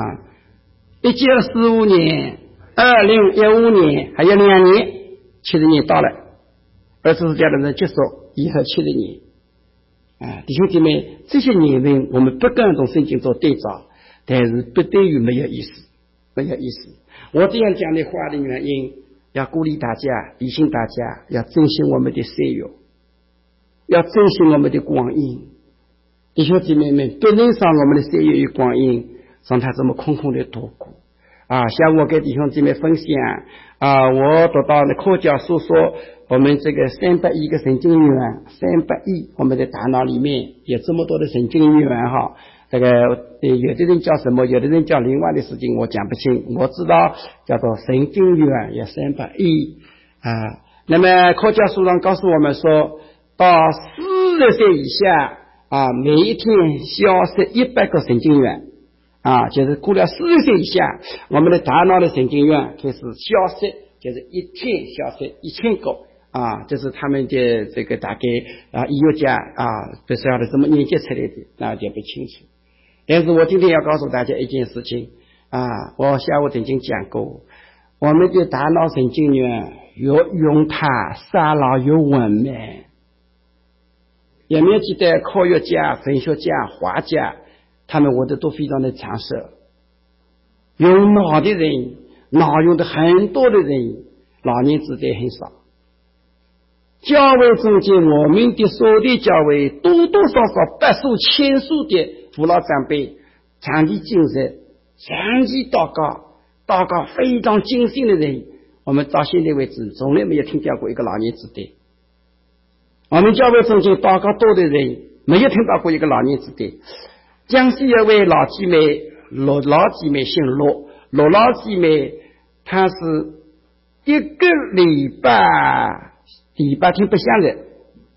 S3: ？1945年2015年还有2年，70年到了，二次世界大战结束以后70年啊。弟兄姐妹，这些年份我们不敢同圣经做对照，但是不等于没有意思，没有意思。我这样讲的话的原因，要鼓励大家，提醒大家要珍惜我们的岁月，要珍惜我们的光阴。弟兄姐妹们，不能让我们的岁月与光阴让它这么空空的度过啊！像我跟弟兄姐妹分享啊，我读到的科教书说，我们这个300亿个神经元，300亿，我们的大脑里面有这么多的神经元哈。这个有的人叫什么，有的人叫另外的事情，我讲不清。我知道叫做神经元有300亿啊。那么科教书上告诉我们说，到40岁以下啊，每一天消失100个神经元啊，就是过了40岁以下，我们的大脑的神经元开始消失，就是一天消失1000个啊，这是他们的这个大概啊，医学家啊不晓得怎么研究出来的，那就不清楚。但是我今天要告诉大家一件事情啊，我下午曾经讲过，我们的大脑神经元越用它杀老越稳慢。有没有记得科学家、文学家、画家，他们活得都非常的长寿？用脑的人，脑用的很多的人，老年痴呆很少。教会中间，我们的所的教会多多少少百数千数的父老长辈，长期精神、长期祷告非常精进的人，我们到现在为止从来没有听到过一个老年痴呆。我们教会中间祷告多的人，没有听到过一个老年痴呆。江西有位老姐妹，老姐妹姓陆老姐妹，她是一个礼拜天不想着，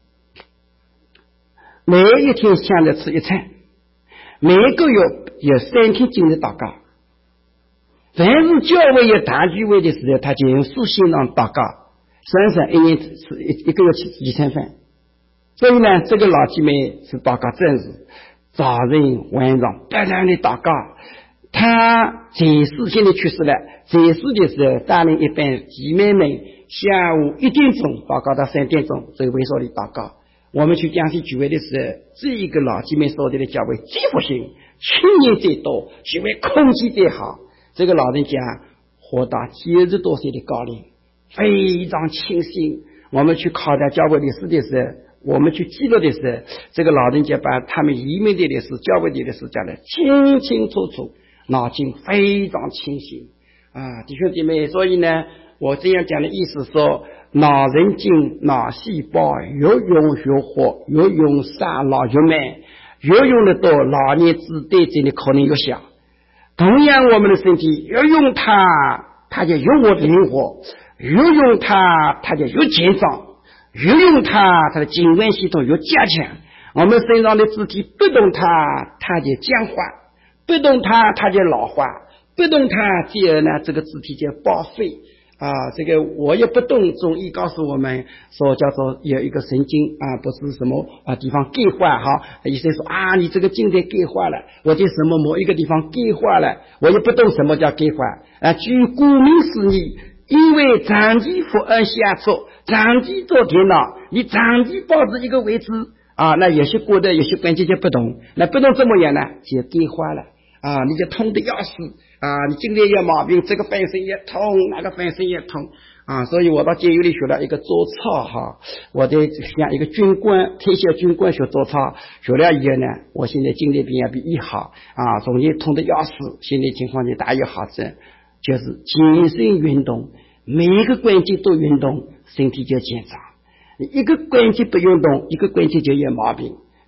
S3: 每一天想着吃一餐，每个月有3天精神祷告。凡是教会有大聚会的时候，他就用书信上祷告，算一年吃一个月吃几餐饭。所以呢，这个老姐妹是祷告真是早晨晚上不断的祷告。她在世现在去世了，在世的时候带领一班姐妹们下午1点钟祷告到3点钟，在会所里祷告。我们去江西聚会的时候，这一个老姐妹所在的教会最复兴，青年最多，聚会空气最好。这个老人家活到90多岁的高龄，非常清醒。我们去考察教会历史的时候，我们去记录的时候，这个老人家把他们移民的历史、教会的历史讲得清清楚楚，脑筋非常清醒啊，弟兄姐妹。所以呢，我这样讲的意思说，脑神经、脑细胞越用越活，越用杀老越慢，越用得多，老年痴呆症的可能越小。同样，我们的身体越用它就越灵活；越用它就越健壮；越用它的精神系统越加强。我们身上的肢体不动它就僵化，不动它就老化，不动它继而呢，这个肢体就报废啊。这个我也不懂，中医告诉我们说叫做有一个神经啊，不是什么地方钙化哈。医生说啊，你这个静脉钙化了，我的什么某一个地方钙化了，我也不懂什么叫钙化啊。据顾名思义，因为长期伏案下错，长期做电脑，你长期保持一个位置啊，那有些骨头有些关节就不动，那不动怎么样呢？就钙化了啊，你就痛得要死啊！你今天有毛病，这个翻身也痛，那个翻身也痛啊！所以我到监狱里学了一个做操哈，我得像一个军官，退休军官学做操，学了以后呢，我现在精神病也比医好啊，从前痛得要死，现在情况就大有好转，就是健身运动，每一个关节都运动，身体就健壮。一个关节不运动，一个关节就有毛病。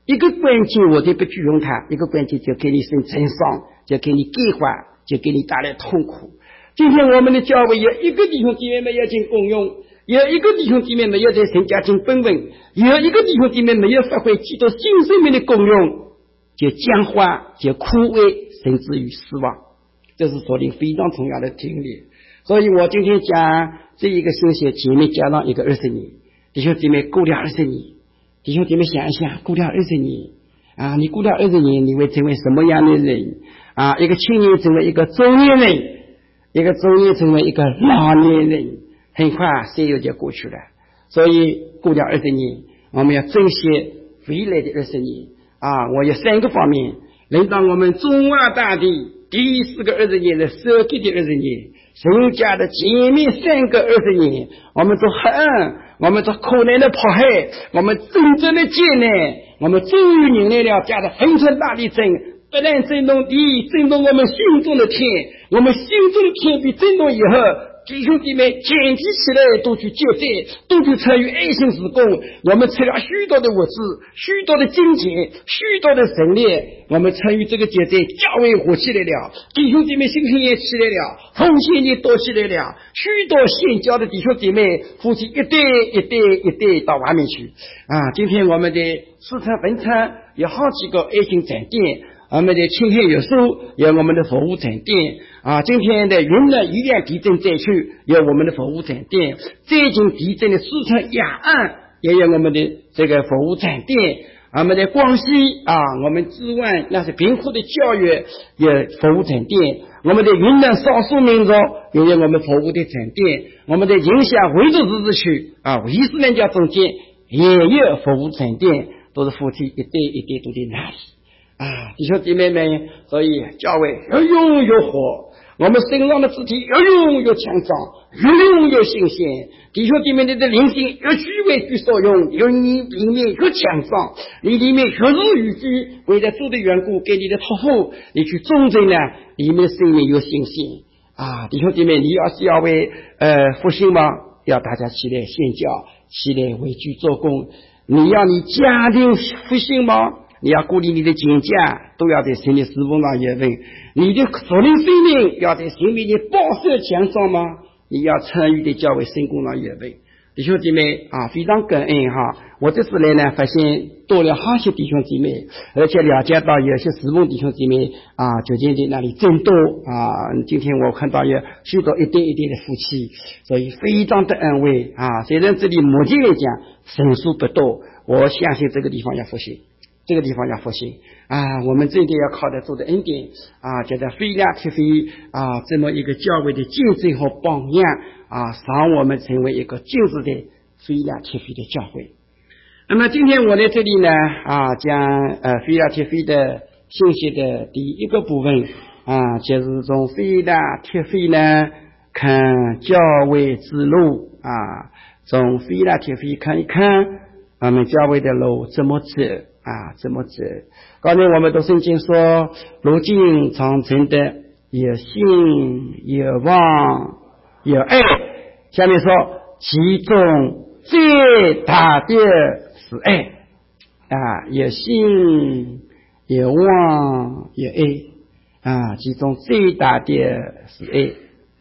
S3: 一个关键我都不去用它，一个关键就给你生成伤，就给你计划，就给你带来痛苦。今天我们的教会有一个弟兄姐妹没有进共用，有一个弟兄姐妹没有在神家进本文，有一个弟兄姐妹没有发挥基督新生命的功用，就僵化，就枯萎，甚至于死亡。这是所领非常重要的经历。所以我今天讲这一个信息，前面加上一个20年，弟兄姐妹过了20年，弟兄姐妹想一想，过了20年啊，你过了20年，你会成为什么样的人啊？一个青年成为一个中年人，一个中年成为一个老年人，很快岁月就过去了。所以过了20年，我们要珍惜未来的20年啊！我有3个方面，能当我们中华大地第4个20年的社会的20年，神家的前面3个20年，我们做黑暗，我们做苦难的迫害，我们真正的艰难，我们终于迎来了这样的横春大地震，不但震动地，震动我们心中的天，我们心中的天被震动以后，弟兄姐妹建起起来，都去救灾，都去参与爱心事工。我们吃了许多的物资，许多的金钱，许多的神力，我们参与这个救灾，教会活起来了，弟兄姐妹信心也起来了，奉献也多起来了，许多献教的弟兄姐妹夫妻一对一对一对到外面去啊！今天我们的市场本场有好几个爱心展店，我们的青海有书有我们的服务展店啊，今天的云南医院地震灾区有我们的服务展店，最近地震的四川雅安也有我们的这个服务展店，我们的广西啊，我们之外那些贫苦的教育有服务展店，我们的云南少数民族也有我们服务的展店，我们的宁夏回族自治区啊，伊斯兰教中间也有服务展店，都是夫妻一对一对都在那里啊，弟兄姐妹们，所以教会越用越活，我们身上的肢体越用越强壮，越用越新鲜。弟兄姐妹的灵性越具为具所用，有你里面越强壮，你里面越如雨居，为了主的缘故，给你的托付，你去忠贞呢，里面的生命有信心啊！弟兄姐妹，你要是要为复兴吗？要大家起来献教，起来为主做工。你要你家庭复兴吗？你要鼓励你的全家都要在神的侍奉上有份，你的属灵生命要在神面前保守强壮吗？你要参与的教会圣工上有份。弟兄姐妹啊，非常感恩哈！我这次来呢，发现多了好些弟兄姐妹，而且了解到有些侍奉弟兄姐妹啊，就近的那里真多啊！今天我看到有许多一对一对的夫妻，所以非常的安慰啊！虽然这里目前来讲人数不多，我相信这个地方要复兴。这个地方要复兴啊！我们这点要靠得住的恩典啊，觉得非常特别啊，这么一个教会的见证和榜样啊，让我们成为一个精致的非常特别的教会。那么今天我在这里呢啊，讲非常特别的信息的第一个部分啊，就是从非常特别呢看教会之路啊，从非常特别看一看我们教会的路怎么走啊，怎么走？刚才我们读圣经说，如今长存的有信、有望、有爱。下面说，其中最大的是爱啊，有信、有望、有爱啊，其中最大的是爱。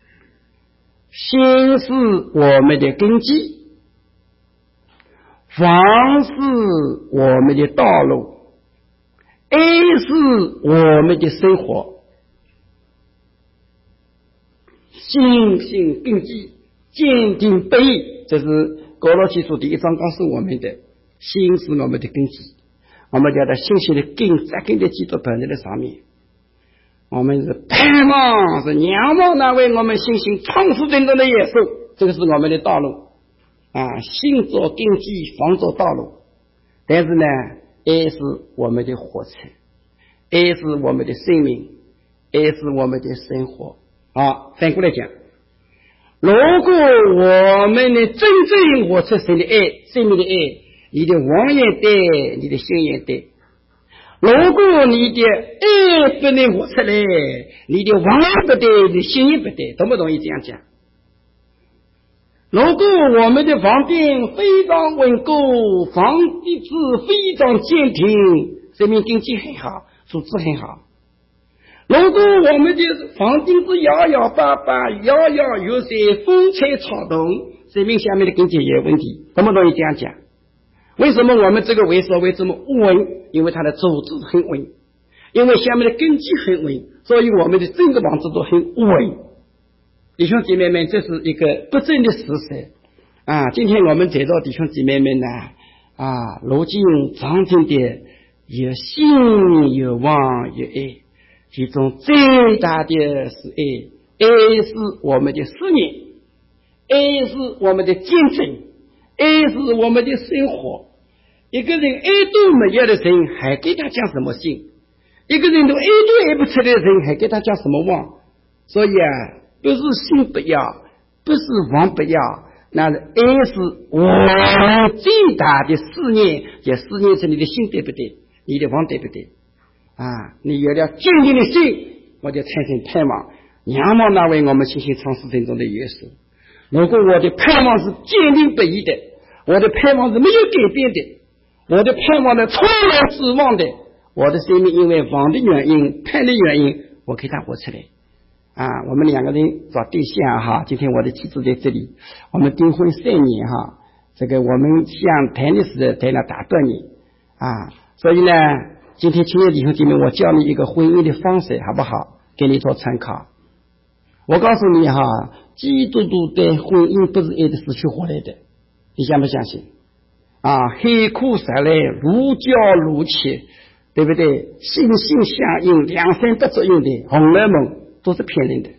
S3: 心是我们的根基。房是我们的道路，爱是我们的生活，信根基，坚定不移，这是哥罗西书第1章告诉我们的。心是我们的根基，我们叫它信心的根扎根在基督本人的上面。我们是盼望，是仰望那位我们信心创始成终的耶稣，这个是我们的道路啊，心做根基，房做道路。但是呢，爱是我们的火车，爱是我们的生命，爱是我们的生活啊。反过来讲，如果我们的真正活出神的爱，生命的爱，你的望也对，你的心也对。如果你的爱不能活出来，你的望也不对，你的心也不对，懂不懂意这样讲？ 如果我们的房顶非常稳固，房地质非常坚挺，说明经济很好，素质很好。如果我们的房顶是摇摇摆摆、摇摇欲坠、风吹草动，说明下面的经济也有问题。懂不懂？这样讲？为什么我们这个为所谓这么稳？因为它的组织很稳，因为下面的根基很稳，所以我们的整个房子都很稳。弟兄姐妹们，这是一个不争的事实啊！今天我们在座弟兄姐妹们呢，如今长成的有信有望有爱，其中最大的是爱，爱是我们的事业，爱是我们的见证，爱是我们的生活。一个人爱都没有的人，还给他讲什么信？一个人都爱都爱不出来的人，还给他讲什么望？所以不是信不要，不是望不要，那是爱是我最大的思念，就思念是你的心对不对，你的望对不对你有了坚定的心，我就产生盼望，仰望那位我们信心创始成终的耶稣。如果我的盼望是坚定不移的，我的盼望是没有改变的，我的盼望呢充满指望的，我的生命因为望的原因、盼的原因，我给他活出来我们两个人找对象今天我的妻子在这里，我们订婚3年这个我们相谈的时候谈了大半年所以呢，今天亲爱的弟兄姐妹，我教你一个婚姻的方式，好不好？给你做参考。我告诉你基督徒的婚姻不是爱的死去活来的，你相不相信？黑苦涩来，如胶如漆，对不对？心心相印，两三不作用的《红楼梦》都是骗人的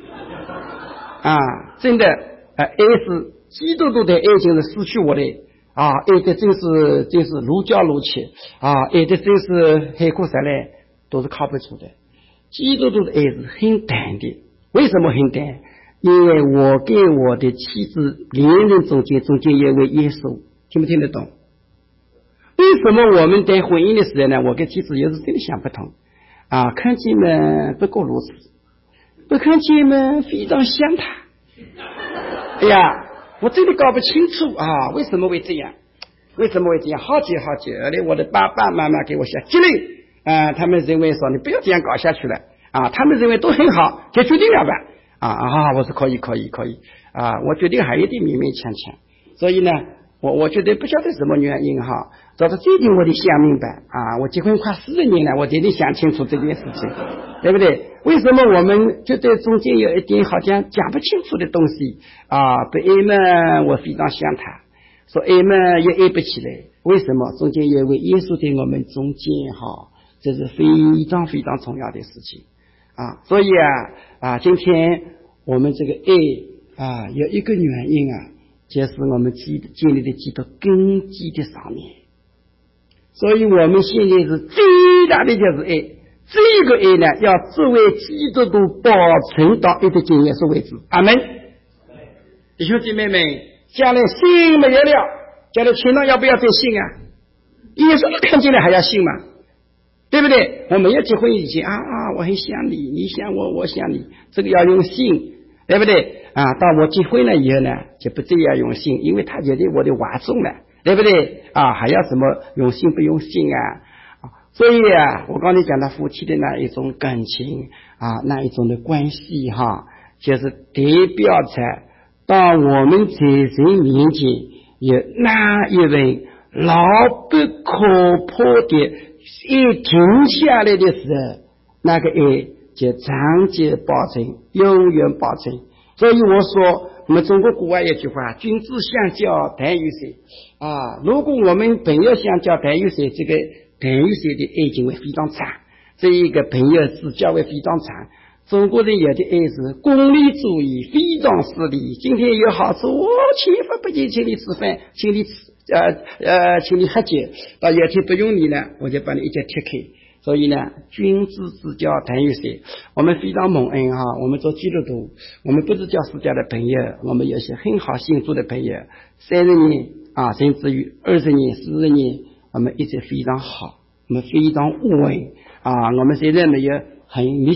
S3: 真的爱是基督徒的爱情是死去活来爱的真是如胶如漆爱的真是黑苦涩来，都是靠不住的。基督徒的爱是很淡的，为什么很淡？因为我跟我的妻子两人中间有位耶稣，听不听得懂？为什么我们在婚姻的时候呢，我跟妻子也是真的想不通看见嘛不过如此，不看见嘛非常像他哎呀，我真的搞不清楚为什么会这样？为什么会这样？好久后来我的爸爸妈妈给我下结论他们认为说你不要这样搞下去了他们认为都很好，就决定了吧我说可以我决定还有点勉勉强强，所以呢我觉得不晓得什么原因到这一点我得想明白我结婚快40年了，我得想清楚这件事情，对不对？为什么我们觉得中间有一点好像讲不清楚的东西不爱嘛我非常想他，说爱嘛也爱不起来，为什么？中间有一位耶稣在我们中间这是非常非常重要的事情所以今天我们这个爱有一个原因就是我们建立的基督根基的上面，所以我们现在是最大的就是爱，这个爱呢要作为基督徒保存到一直经耶稣为止。阿们。弟兄姐妹们，将来信没有了，将来天上要不要再信耶稣都看见了还要信吗？对不对？我没有结婚以前我很想你，你想我，我想你，这个要用信，对不对到我结婚了以后呢，就不这样用信，因为他觉得我的娃中了，对不对还要什么用信不用信所以我刚才讲到夫妻的那一种感情那一种的关系就是代表着当我们在人面前有那一位牢不可破的爱停下来的时候，那个爱就长久保存，永远保存。所以我说我们中国古外有句话，君子相交淡如水如果我们朋友相交淡如水，这个淡如水的爱情会非常长，这一个朋友之交会非常长。中国人有的爱是功利主义，非常势利，今天有好处请你发不进，请你吃饭，请你请你喝酒，到有一天不用你了，我就把你一脚踢开。所以呢，君子之交淡如水，我们非常蒙恩我们做基督徒，我们不是叫世界的朋友，我们有些很好信主的朋友，30年甚至于20年、40年，我们一直非常好，我们非常稳我们虽然没有很密切，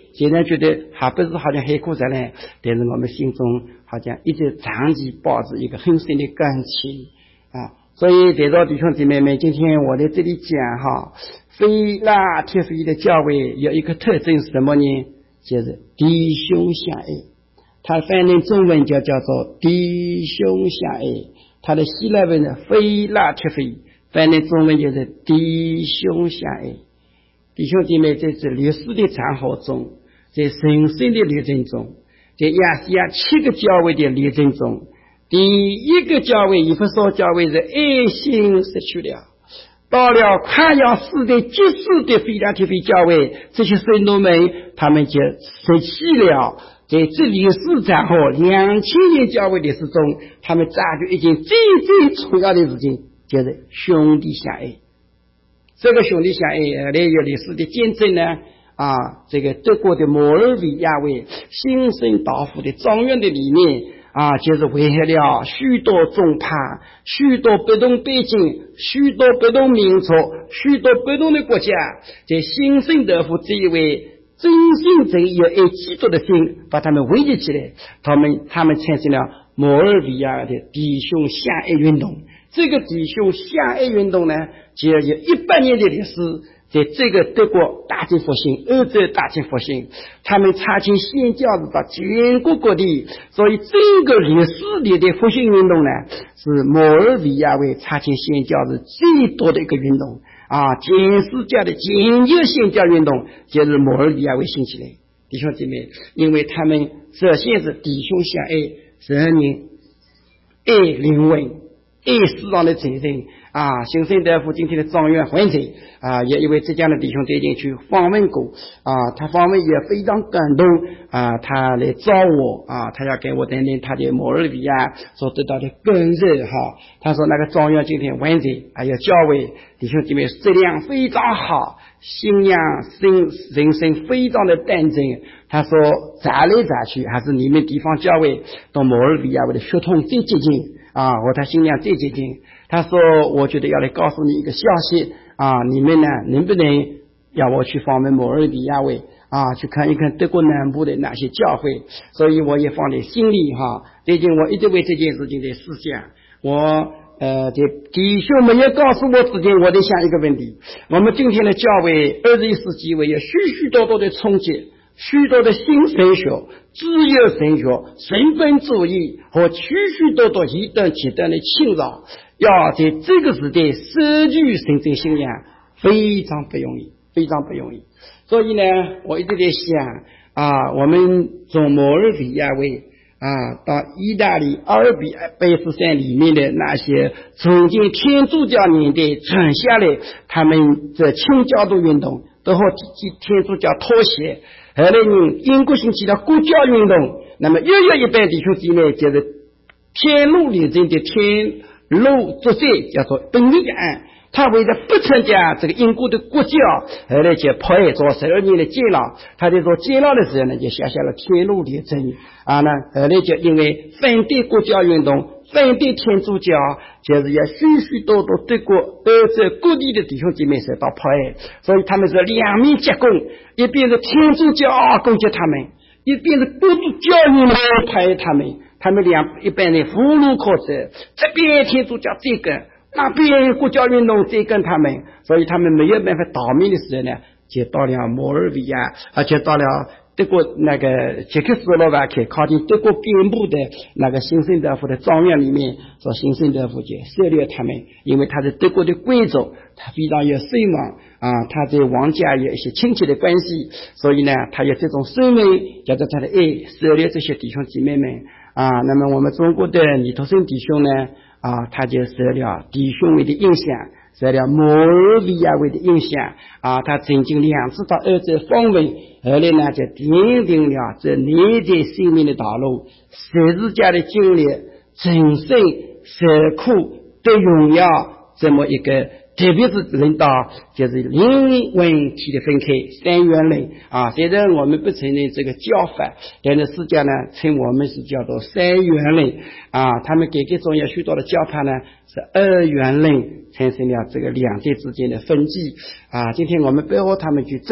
S3: 现在觉得还不是好像海枯石烂，但是我们心中好像一直长期抱着一个很深的感情啊。所以在座弟兄姐妹们，今天我在这里讲哈，非拉铁非的教会有一个特征是什么呢？就是弟兄相爱。它翻译中文叫做弟兄相爱，它的希腊文呢非拉铁非，翻译中文就是弟兄相爱。弟兄姐妹，在这历史的长河中，在神圣的历程中，在亚细亚7个教会的历程中，第一个教会以弗所教会是爱心失去了，到了快要死的结束的腓拉铁非教会，这些圣徒们他们就失去了在这历史长河2000年教会历史中，他们抓住一件最最重要的事情，就是兄弟相爱。这个兄弟相爱来有历史的见证呢这个德国的摩尔维亚为新生道府的庄园的理念就是危害了许多宗派、许多不同背景、许多不同民族、许多不同的国家，在新生德府这一位真心真意爱基督的心把他们汇集起来，他们产生了摩尔维亚的弟兄相爱运动。这个弟兄相爱运动呢，就有100年的历史，在这个德国大进复兴、欧洲大进复兴，他们查经宣教是到全国各地，所以整个历史里的复兴运动呢，是摩尔维亚为查经宣教是最多的一个运动全世界的全球宣教运动就是摩尔维亚为兴起来。弟兄姐妹，因为他们首先是弟兄相爱，12年爱灵魂、爱世上的责任新生德府今天的庄园环境有一位浙江的弟兄最近去访问过他访问也非常感动他来找我他要给我谈谈他的摩尔维亚所得到的感受他说那个庄园今天环境还有教会弟兄姐妹质量非常好，信仰人生非常的单纯。他说查来查去还是你们地方教会到摩尔维亚为的血统最接近和他信仰最接近。他说我觉得要来告诉你一个消息你们呢能不能要我去访问摩尔维亚为去看一看德国南部的那些教会，所以我也放在心里最近我一直为这件事情在思想。我弟兄们也告诉我之前我在想一个问题，我们今天的教会21世纪为有许许多多的冲击，许多的新神学、自由神学、神本主义和许许多多异端极端的侵扰，要在这个时代失去神圣信仰非常不容易，非常不容易。所以呢我一直在想我们从摩尔维亚为到意大利阿尔卑斯山里面的那些曾经天主教年代传下来他们的清教徒运动都和天主教妥协，后来英国兴起了国教运动，那么又有一班弟兄姊妹就是天路里程的天路作者叫做本尼安，他为了不参加这个英国的国教，后来就判做12年的监牢。他在做监牢的时候呢，就写下了天路里程后来就因为反对国教运动、反对天主教，就是有许许多多德国、欧洲各地的弟兄姐妹受到迫害，所以他们是两面夹攻，一边是天主教攻击他们，一边是国教运动迫害他们，他们一般人无路可走，这边天主教这个，那边国教运动在跟他们，所以他们没有办法逃命的时候呢，就到了摩尔维亚，而且到了德国那个捷克斯洛伐克靠近德国边部的那个新生德府的庄园里面，说新生德府就收留他们，因为他是德国的贵族，他非常有声望他在王家有一些亲戚的关系，所以呢他有这种身份，叫做他的爱收留这些弟兄姐妹们那么我们中国的尼托森弟兄呢他就受了弟兄会的影响，受了摩尔维亚会的影响他曾经2次到欧洲访问，后来呢就奠定了这内在生命的道路，十字架的经历、承受受苦的荣耀，这么一个特别是论到就是灵问题的分开三元论虽然我们不承认这个教法，但是世界呢称我们是叫做三元论他们改革中有许多的教派呢是二元论，产生了这个两者之间的分歧今天我们不和他们去争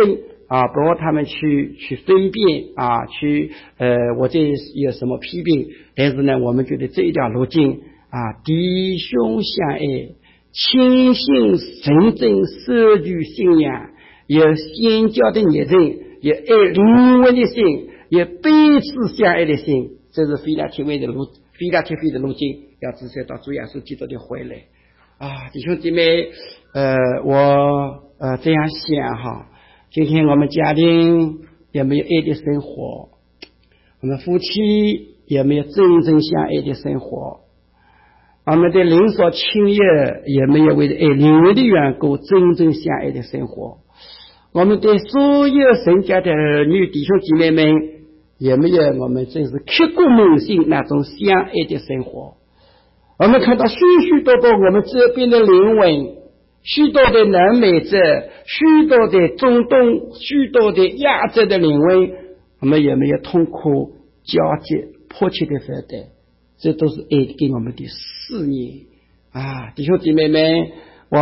S3: 啊，包括他们去分辨啊，我这有什么批评，但是呢，我们觉得这一条路径啊，弟兄相爱，亲信神正社具信仰，有宣教的热情，有爱灵魂的心，有彼此相爱的心，这是腓拉铁非的路径，要直接到主耶稣基督的回来啊，弟兄姐妹，我这样想哈，今天我们家庭也没有爱的生活，我们夫妻也没有真正相爱的生活，我们的邻所亲友也没有为了爱灵魂的缘故真正相爱的生活，我们对所有神家的儿女弟兄姐妹们也没有我们真是刻骨铭心那种相爱的生活。我们看到许许多多我们这边的灵魂，许多的南美洲，许多的中东，许多的亚洲的灵魂，我们也没有痛苦交接迫切的负担，这都是爱给我们的事业啊！弟兄姐妹们，我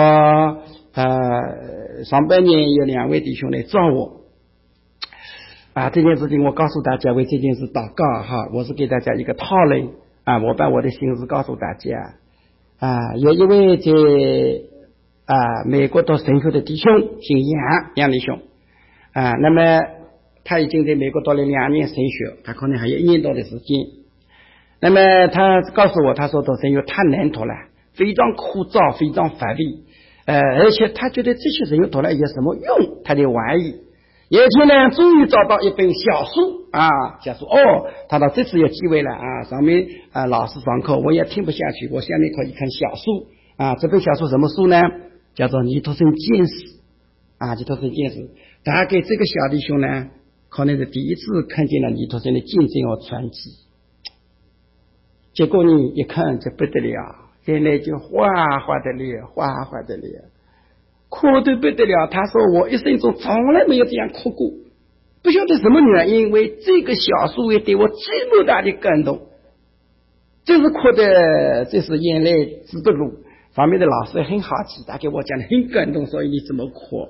S3: 上半年有2位弟兄来找我啊，这件事情我告诉大家，为这件事祷告哈，我是给大家一个讨论啊，我把我的心思告诉大家啊。有一位在美国读神学的弟兄姓杨弟兄啊，那么他已经在美国读了2年神学，他可能还有1年多的时间。那么他告诉我，他说读神学太难读了，非常枯燥，非常乏味，而且他觉得这些神学读了有什么用，他的怀疑。有一天呢，终于找到一本小书啊，讲说他到这次有机会了啊，上面老师上课我也听不下去，我下面可以看小书啊。这本小书什么书呢？叫做《尼托生见识》啊，尼托生见识。大概这个小弟兄呢，可能是第一次看见了尼托生的见证和传记，结果呢一看就不得了，眼泪就哗哗的流，哗哗的流。哭得不得了，他说我一生中从来没有这样哭过，不晓得什么原因，为这个小书会对我这么大的感动，真是哭的，这是眼泪止不住。旁边的老师很好奇，他给我讲的很感动，所以你怎么哭？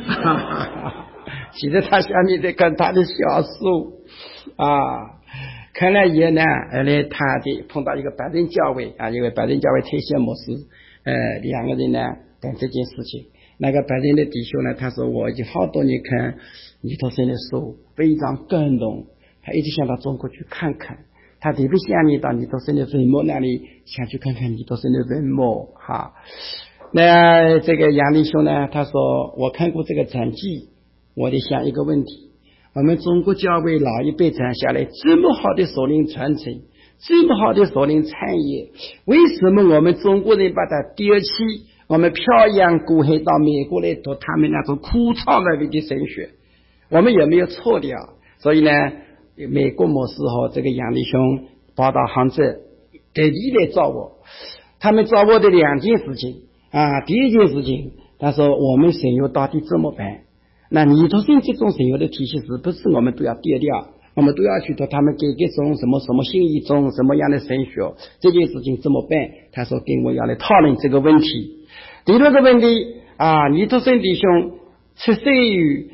S3: 其实他下面在看他的小书啊，看了以后呢，后来他的碰到一个白人教会啊，一位白人教会退休牧师，2个人呢谈这件事情。那个白人的弟兄呢，他说我已经好多年看尼托生的书，非常感动，他一直想到中国去看看，他特别想念到尼托生的坟墓那里，想去看看尼托生的坟墓哈。那这个杨弟兄呢，他说我看过这个传记，我得想一个问题，我们中国教会老一辈传下来这么好的属灵传承，这么好的属灵产业，为什么我们中国人把它丢弃，我们漂洋过海到美国来读他们那种枯燥无味的神学，我们有没有错掉？所以呢，美国牧师和这个杨弟兄跑到杭州特地来找我，他们找我的2件事情啊。第一件事情，他说我们神学到底怎么办？那尼托生这种神学的体系是不是我们都要丢掉？我们都要去读他们给各种什么新一种什么样的神学？这件事情怎么办？他说跟我要来讨论这个问题。第2个问题啊，尼托生弟兄出生于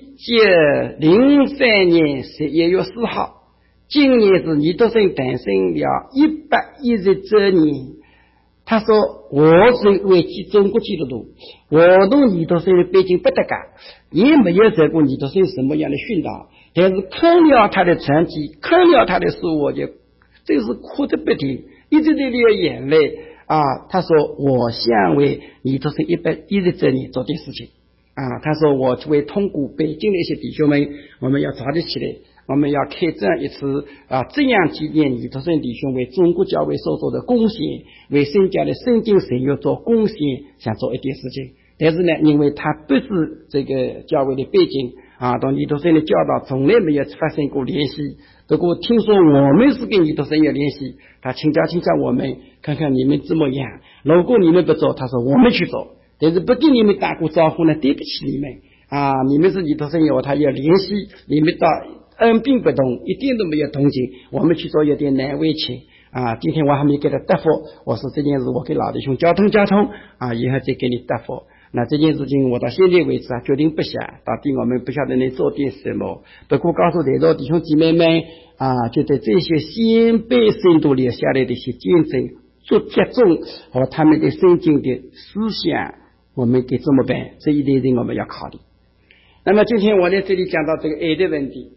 S3: 1903年11月4号，今年是尼托生诞生了110周年。他说我是一位中国基督徒，我对尼托生的背景不得干，也没有受过尼托生什么样的训导，但是看了他的传记，看了他的书，我就真是哭得不停，一直在流眼泪啊。他说我想为尼托生110周年做点事情啊。他说我为通过北京的一些弟兄们，我们要找得起来，我们要开展一次这样纪念尼托生弟兄为中国教会所做的贡献，为圣教的圣经神学做贡献，想做一点事情。但是呢，因为他不是这个教会的背景啊，同尼托生的教导从来没有发生过联系。不过听说我们是跟尼托生有联系，他请教我们，看看你们怎么样。如果你们不做，他说我们去做，但是不跟你们打过招呼呢，对不起你们啊！你们是尼托生有他有联系，你们到恩并不同，一点都没有同情，我们去做有点难为情啊。今天我还没给他答复，我说这件事我给老弟兄交通啊，以后再给你答复那这件事情我到现在为止决定不下，到底我们不晓得能做点什么。不过告诉在座弟兄姐妹们觉得这些先辈圣徒留下来的一些见证做接种和他们的圣经的思想，我们该怎么办？这一点我们要考虑。那么今天我在这里讲到这个爱的问题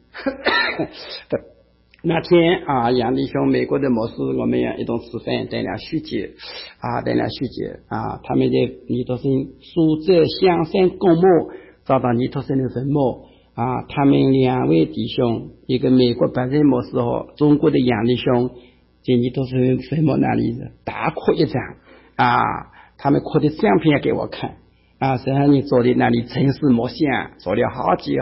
S3: 那天杨弟兄美国的牧师我们一同吃饭，带了续节他们在尼托森苏浙香山公墓找到尼托森的坟墓他们两位弟兄，一个美国白人牧师和中国的杨弟兄，在尼托森坟墓那里大哭一场他们哭的相片给我看实际上你做的那里真是莫想做了好几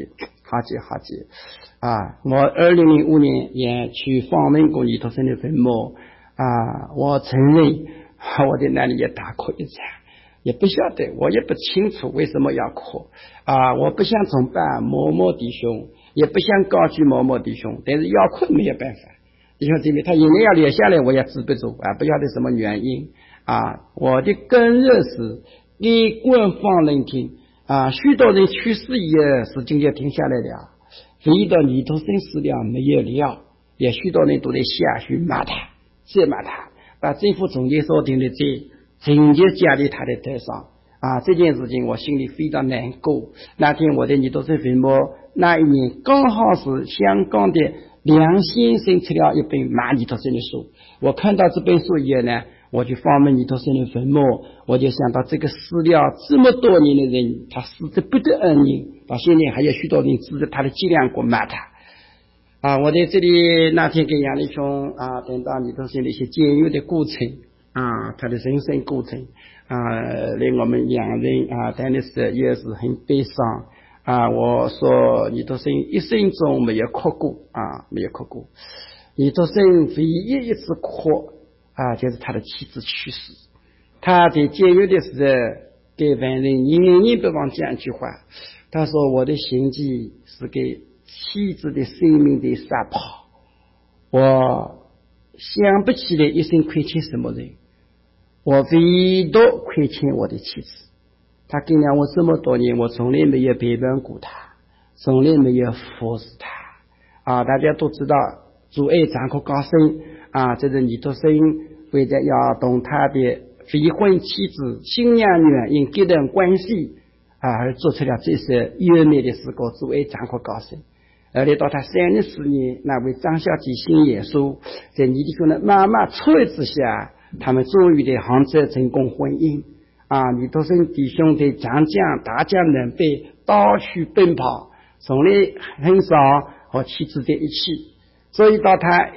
S3: 我2005年也去访问过尼托森的坟墓我承认我在那里也大哭一场，也不晓得，我也不清楚为什么要哭我不想崇拜某某弟兄，也不想高举某某弟兄，但是要哭没有办法。弟兄姐妹，他眼泪要流下来，我也止不住不晓得什么原因我的根热是给官方聆听许多人去世以后事情就停下来了，唯独尼托森死了没有了，也许多人都在下去骂他，责骂他，把政府总结所定的罪直接加在他的头上这件事情我心里非常难过。那天我在尼托森坟墓那一年刚好是香港的梁先生出了一本骂尼托森的书，我看到这本书以后呢，我去访问尼托森的坟墓，我就想到这个死了这么多年的人，他死得不得安宁，到现在还有许多人指着他的脊梁骨骂他我在这里那天跟杨弟兄谈到尼托森的一些监狱的过程他的人生过程令我们洋人谈的时候也是很悲伤我说尼托森一生中没有哭过尼托森唯一一次哭就是他的妻子去世。他在监狱的时候给犯人念念不忘讲一句话，他说我的行迹是给妻子的生命的撒跑，我想不起来一生亏欠什么人，我唯独亏欠我的妻子。他跟了我这么多年，我从来没有陪伴过他，从来没有服侍他大家都知道主爱张口高升这是尼托森为了要同他的未婚妻子新娘女因结等关系而做出了这些优美的诗歌，主爱张口高升。而来到他34年，那位张小姐信耶稣，在尼弟兄的妈妈催之下，他们终于在杭州成功婚姻尼托森弟兄在长江大江南北到处奔跑，从来很少和妻子在一起。所以到他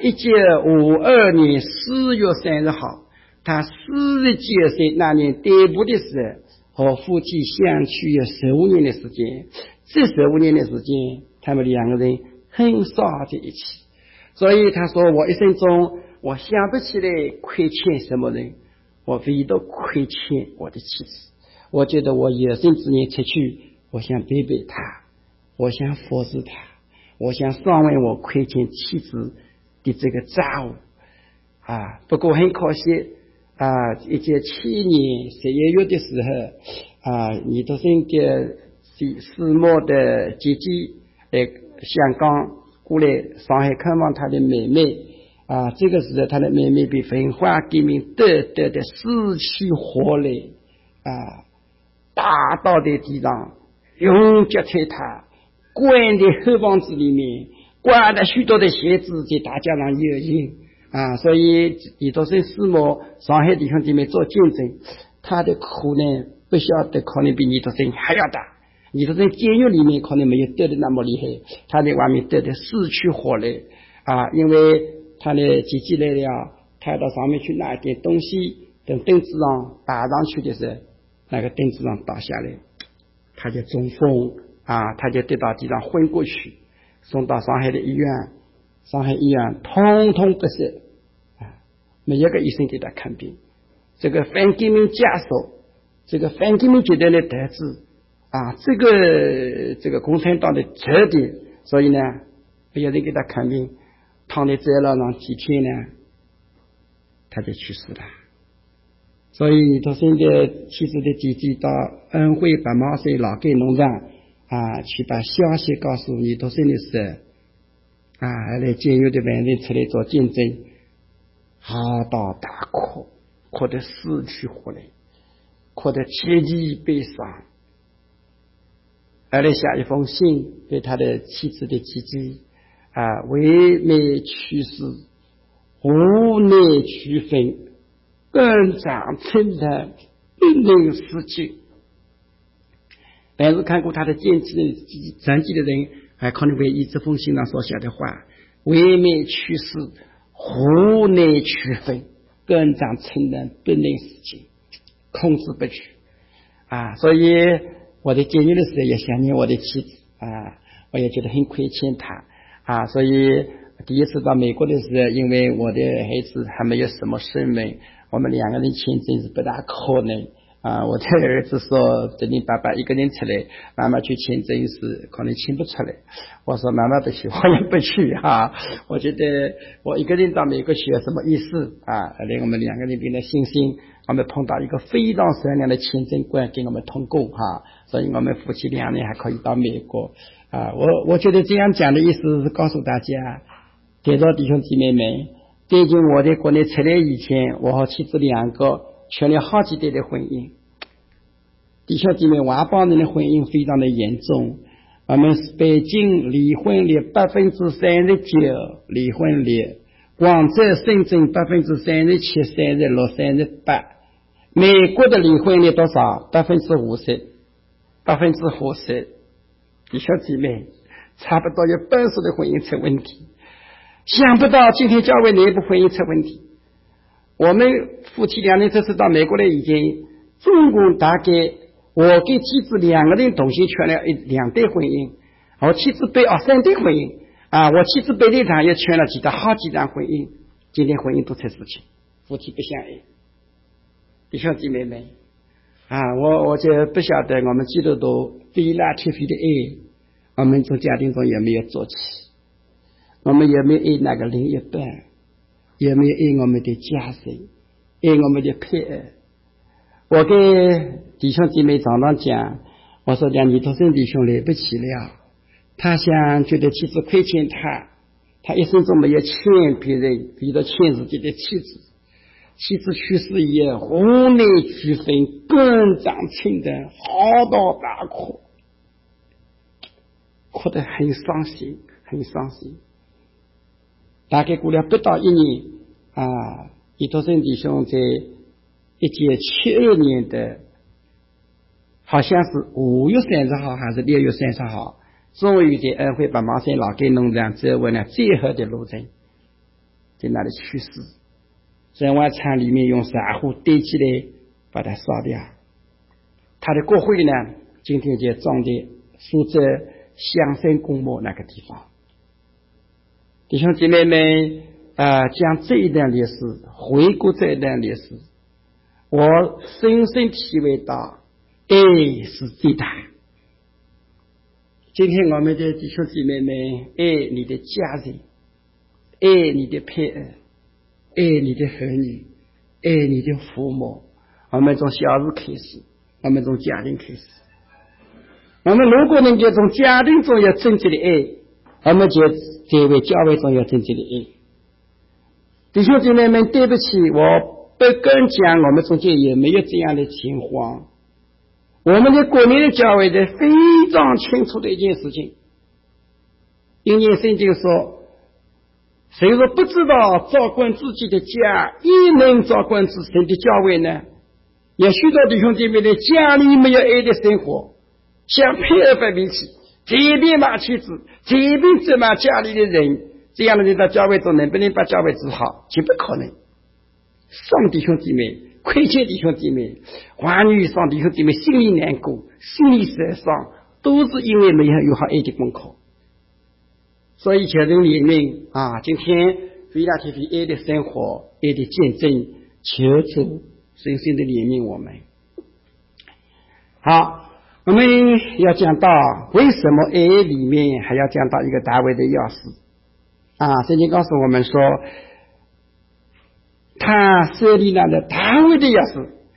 S3: 1952年4月30号，他49岁那年逮捕的时候，和夫妻相处有15年的时间。这15年的时间，他们两个人很少在一起。所以他说我一生中我想不起来亏欠什么人，我唯独亏欠我的妻子。我觉得我有生之年出去，我想陪陪他，我想服侍他，我想偿还我亏欠妻子的这个债务不过很可惜1972年11月的时候尼托森的死亡的姐姐香港过来上海看望他的妹妹这个时候他的妹妹被文化革命得的死去活来打倒在地上，用脚踩他，关在后房子里面，挂了许多的鞋子在大街上游行所以尼托森师母上海弟兄姐妹做见证，他的苦难不晓得可能比尼托森还要大。尼托森监狱里面可能没有得的那么厉害，他在外面得的死去活来因为他的姐姐来了，他到上面去拿一点东西，等凳子上搭上去的时候，那个凳子上倒下来，他就中风他就跌到地上昏过去，送到上海的医院，上海医院通通不是没有一个医生给他看病。这个反革命家属，这个反革命集团的得知这个共产党的彻底，所以呢没有人给他看病，躺在走廊上几天呢他就去世了所以尼陀生的妻子的姐姐到恩惠白毛山劳改农场去把消息告诉尼陀生的时候来监狱的犯人出来做见证，嚎啕大哭，哭得死去活来，哭得极其悲伤，而来下一封信给他的妻子的姐姐为美去世，无奈去分，更长称的不能失去。但是看过他的传记的人还可能会以这封信上所写的话，为美去世，无奈去分，更长称的不能失去，控制不住所以我在监狱的时候也想念我的妻子我也觉得很亏欠她所以第一次到美国的时候，因为我的孩子还没有什么身份，我们两个人签证是不大可能我的儿子说等你爸爸一个人出来，妈妈去签证是可能签不出来。我说妈妈不去，我也不去我觉得我一个人到美国去有什么意思连我们两个人变得信心，我们碰到一个非常善良的签证官给我们通过所以我们夫妻两人还可以到美国我觉得这样讲的意思是告诉大家，在座弟兄姐妹们，最近我在国内出来以前，我和妻子两个劝了好几对的婚姻。弟兄姐妹，外邦人的婚姻非常的严重，我们北京离婚率 39%， 离婚率，广州深圳 37%、36%、38%，美国的离婚率多少 50%， 50%，弟兄姐妹，差不多有半数的婚姻出问题。想不到今天教会内部婚姻出问题，我们夫妻两人这次到美国来以前，总共大概我跟妻子两个人同时劝了2对婚姻，我妻子背3对婚姻我妻子背的场也劝了其他好几场婚姻，今天婚姻都出事情，夫妻不相爱。弟兄姐妹们我就不晓得我们基督徒非拉铁非的爱，我们从家庭中有没有做起，我们有没有爱那个另一半，有没有爱我们的家人，爱我们的配偶。我跟弟兄姐妹常常讲，我说尼陀生弟兄来不起了，他想觉得妻子亏欠他一生中没有欠别人，比如欠自己的妻子，妻子去世以后无奈去分，更长情的嚎啕大哭，哭得很伤心很伤心。大概过了不到1年尼陀生弟兄在1972年的好像是5月30号还是6月30号，终于在恩惠白毛山劳改农场走完了最后的路程，在那里去世。人外场里面用柴火堆起来把它烧掉。他的骨灰呢，今天就装在苏州香山公墓那个地方。弟兄姐妹们讲这一段历史，回顾这一段历史，我深深体会到爱是最大。今天我们的弟兄姐妹们，爱你的家人，爱你的配偶，爱你的儿女，爱你的父母。我们从小事开始，我们从家庭开始。我们如果能够从家庭中有真正的爱，我们就在为教会中有真正的爱。弟兄姐妹们，对不起，我不敢讲我们中间也没有这样的情况。我们在国内的教会的非常清楚的一件事情，因为圣经说，谁说不知道照管自己的家，也能照管自身的教会呢？有许多弟兄姐妹的家里没有爱的生活，像配偶不脾气，随便骂妻子，随便责骂家里的人，这样的人到教会中能不能把教会治好？绝不可能。上弟兄姐妹，亏欠弟兄姐妹，儿女上弟兄姐妹心里难过，心里受伤，都是因为没有好爱的功课。所以求神怜悯今天非拉铁非爱的生活，爱的见证，求主深深的怜悯我们。好，我们要讲到为什么爱里面还要讲到一个大卫的钥匙圣经告诉我们说，他设立了大卫的钥匙，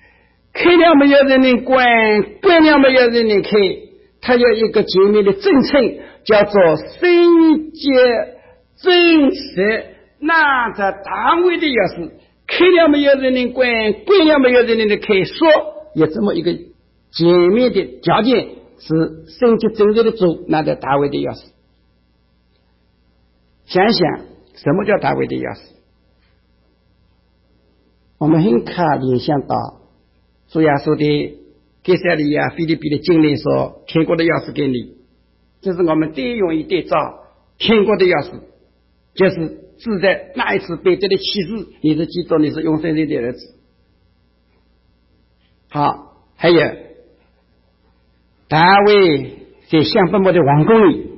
S3: 开了没有人能关，关了没有人能开。它有一个前面的政策，叫做圣洁真实，拿着大卫的钥匙，开了没有人能关，关了没有人能开。说有这么一个前面的条件，是圣洁真实的主拿着大卫的钥匙。想想什么叫大卫的钥匙？我们很快联想到主耶稣的该撒利亚腓立比的经历说，天国的钥匙给你，这是我们最容易对照天国的钥匙，就是指在那一次彼得的启示，你是基督，你是永生神的儿子。好，还有大卫在香柏木的王宫里，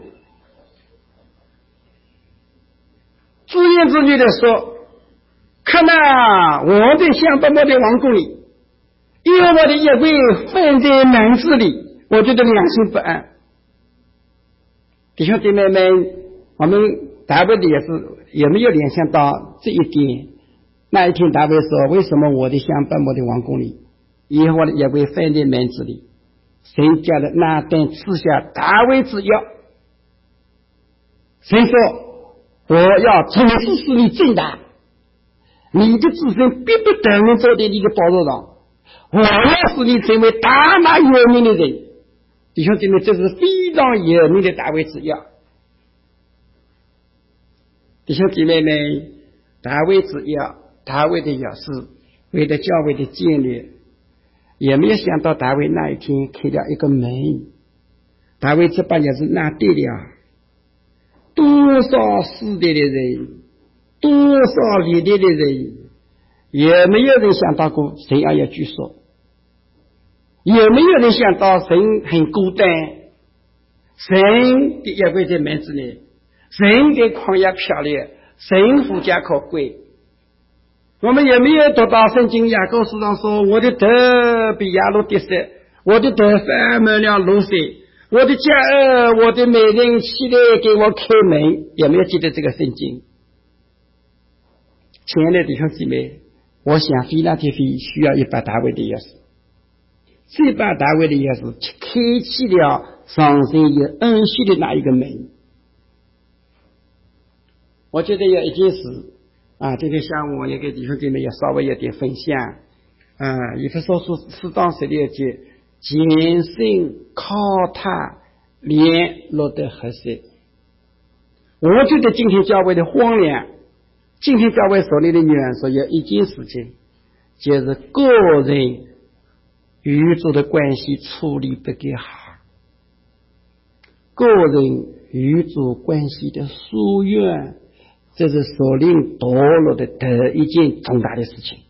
S3: 自言自语地说，看哪，我在香柏木的王宫里，因为我的约柜放在门子里，我觉得良心不安。弟兄姐妹们，我们大卫的也是有没有联想到这一点？那一天大卫说，为什么我的香柏木的王宫里，因为我的约柜放在门子里，神叫的那等赐下大卫之约。神说，我要从此使你正大，你的子孙必不得能坐在你的宝座上，我要使你成为大大有名的人。弟兄姐妹，这是非常有名的大卫之约。弟兄姐妹们，大卫之约，大卫的约是为了教会的建立，也没有想到大卫那一天开了一个门。大卫这把也是拿对了多少世代的人，多少历代的人，也没有人想到过神要居所，也没有人想到神很孤单，神的约柜在门子里，神的旷野漂亮，神无家可归。我们也没有读到圣经雅各书上说，我的头比亚罗得色，我的头发满了露水，我的家儿，我的美人起来给我开门，也没有记得这个圣经。亲爱的弟兄姊妹，我想腓拉铁非需要一把大卫的钥匙，这把大卫的钥匙开启了上神有恩许的那一个门。我觉得有一件事今天下午我也给弟兄姐妹也稍微有点分享以弗所书4章16节，坚信靠他联络的合适。我觉得今天教会的荒凉，今天教会所里的元素有一件事情，就是个人与主的关系处理不够好，个人与主关系的疏远，这是所领堕落的第一件重大的事情。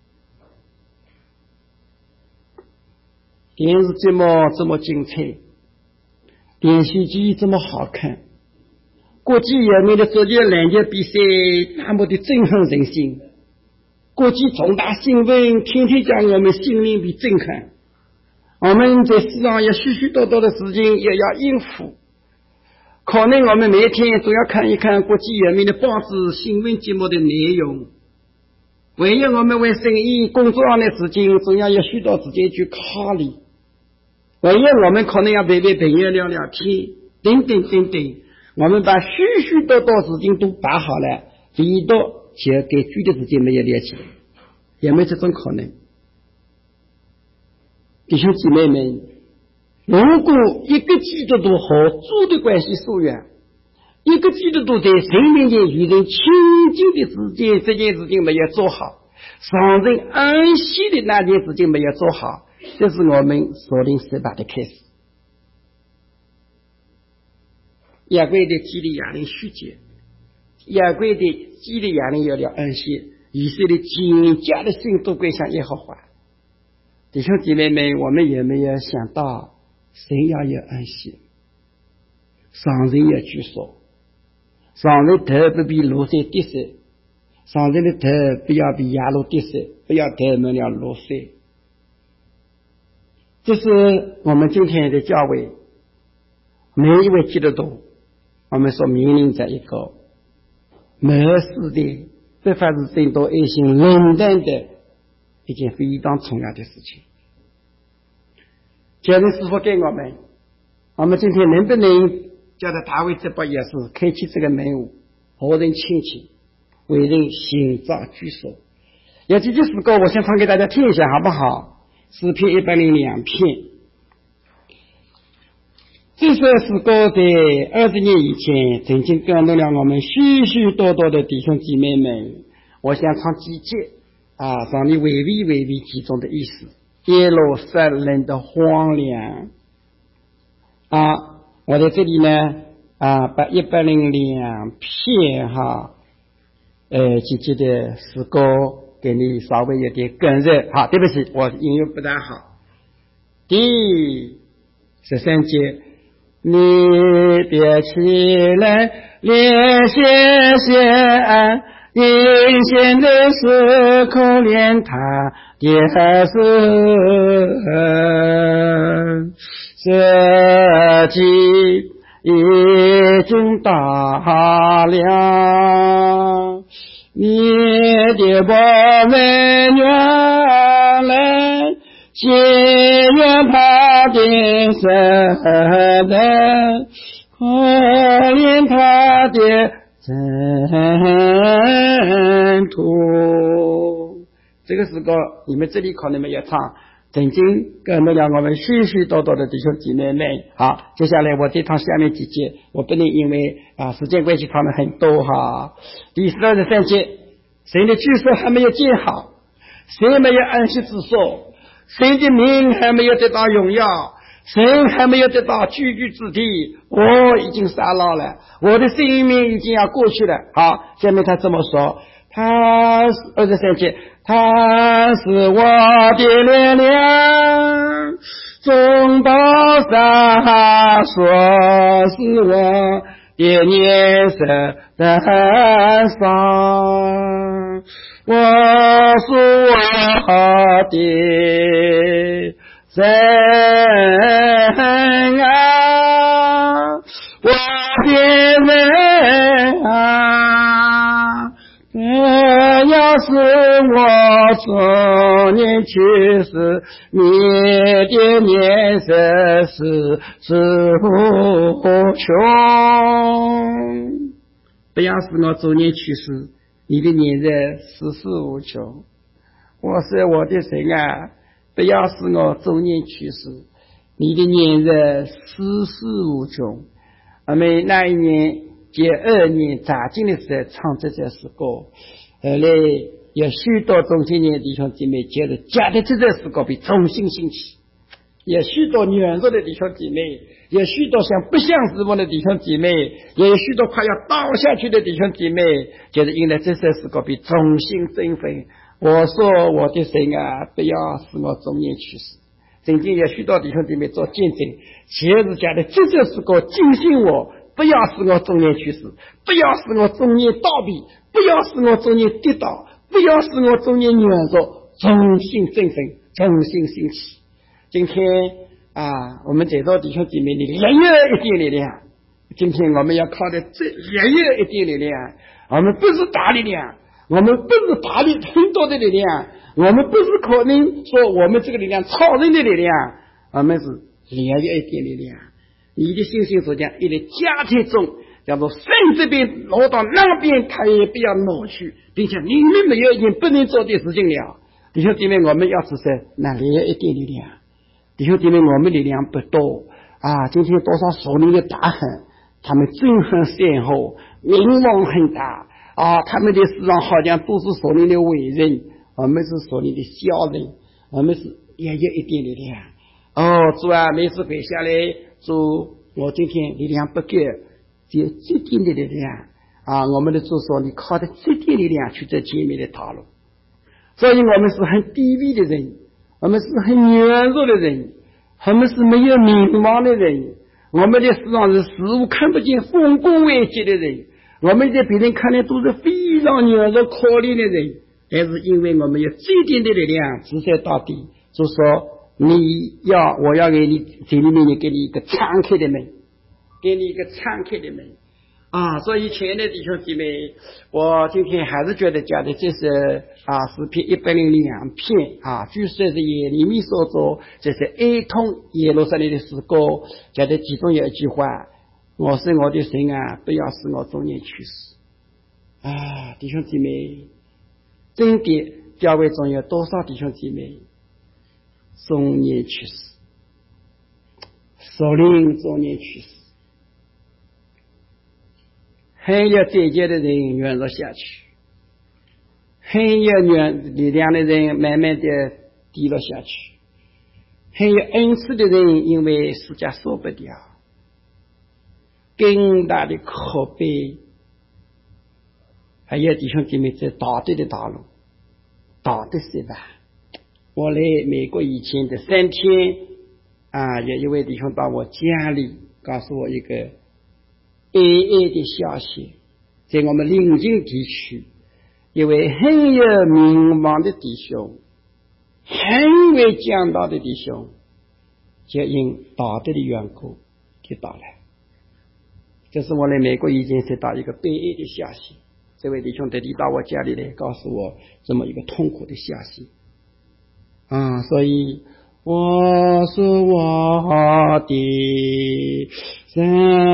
S3: 电视节目这么精彩，电视剧这么好看，国际有名的足球篮球比赛那么的振奋人心，国际重大新闻天天将我们心灵被震撼，我们在世上有许许多多的事情也要应付，可能我们每天都要看一看国际有名的报纸新闻节目的内容，唯有我们为生意工作上的事情总要有许多时间去考虑，唯有我们可能要陪陪朋友聊聊天等等等等，我们把许许多多事情都摆好了，唯独就给具体时间没有了解，有没有这种可能？弟兄姊妹们，如果一个基督徒和主的关系疏远，一个基督徒在神面前与人亲近的之间，这件事情没有做好，上人安息的那件事情没有做好，这是我们所领失败的开始。约柜的基利亚人续节，约柜的基利亚人有了安息，以色列全家的心都归向耶和华。弟兄姐妹们，我们有没有想到神要有安息，上人要居所，上人头不比罗塞滴水，上人的头不要比亚罗滴水，不要头满了罗塞。这是我们今天的教会每一位基督徒，我们所面临着一个末世的不法是神道爱心冷淡的一件非常重要的事情。 现在师父给我们今天能不能叫他大卫这把也是开启这个门户，何人亲戚，为人行照居所。有几句诗歌我先唱给大家听一下好不好？诗篇102篇。这首诗歌在20年以前曾经感动了我们许许多多的弟兄姐妹们。我想唱几节让你微微其中的意思。耶路撒冷的荒凉我在这里呢把102篇几节的诗歌给你稍微有点跟着。好，对不起，我音乐不大好。第13节，你别起来，连谢谢阴险的时可怜他的这季已经大了，你的宝贝女来接远他的身的，可怜他的尘土。这个诗歌你们这里可能没有唱，曾经跟了我们许许多多的弟兄姐妹们。好，接下来我再唱下面几节，我不能因为时间关系唱的很多第13节，神的居所还没有建好，神没有安息之所，神的名还没有得到荣耀，神还没有得到居之地，我已经杀老了，我的生命已经要过去了。好，下面他这么说，他是23节，他是我的力量，中岛上说是我的脸色的伤，我是我的神我的人这要是我中年去世，你的面色是无穷。不要是我中年去世，你的年日世无穷。我说我的神不要是我中年去世，你的年日世无穷。我们那一年92年查经的时候唱这首诗歌，后来有许多中青年弟兄姐妹觉得觉得这首诗歌被重新兴起，有许多软弱的弟兄姐妹，有许多像不想死亡的弟兄姐妹，也有许多快要倒下去的弟兄姐妹，觉得因为这首诗歌被重新振奋。我说我的神不要使我中年去世。曾经有许多弟兄姐妹做见证，就是觉得这首诗歌警醒我，不要使我中年去世，不要使我中年倒闭，不要使我中年跌倒，不要使我中年软弱，重新振奋，重新兴起。今天我们在座弟兄姐妹你也有一点力量，今天我们要靠的这也有一点力量，我们不是大力量，我们不是大力很多的力量，我们不是可能说我们这个力量超人的力量，我们是也有一点力量。你的信心所讲，你的家庭中叫做神这边挪到那边，他也不要挪去，并且你们没有已经不能做的事情了。弟兄姐妹，我们要知道那里有一点力量。弟兄姐妹，我们力量不多今天多少属灵的大亨，他们真很显赫，名望很大他们的事上好像都是属灵的伟人，我们是属灵的小人，我们是也有一点力量。主每次回下来，主，我今天力量不够，只有这点的力量我们的主说，你靠着这点力量去走前面的道路。所以我们是很低微的人，我们是很软弱的人，我们是没有名望的人，我们的世上是事物看不见丰功伟绩的人，我们在别人看来都是非常软弱可怜的人，但是因为我们有这点的力量直接到底，就说我要给你这里面给你一个敞开的门，给你一个敞开的门所以亲爱的弟兄姐妹，我今天还是觉得讲的这是诗篇102篇据说是耶利米所作，这是哀痛耶路撒冷的诗歌，讲的其中有一句话，我是我的神不要使我中年去世。弟兄姐妹，真的教会中有多少弟兄姐妹中年去世，属灵中年去世，很有节节的人软弱下去，很有力量的人慢慢的低落下去，很有恩赐的人因为世界受不了，更大的可悲。还有弟兄姐妹在道德的道路，道德是吧？我来美国以前的3天有一位弟兄到我家里告诉我一个哀的消息，在我们邻近地区一位很有名望的弟兄，很会讲道的弟兄，就因道德的缘故就倒了。这是我来美国以前得到一个悲哀的消息，这位弟兄特地到我家里来告诉我这么一个痛苦的消息所以我是我的神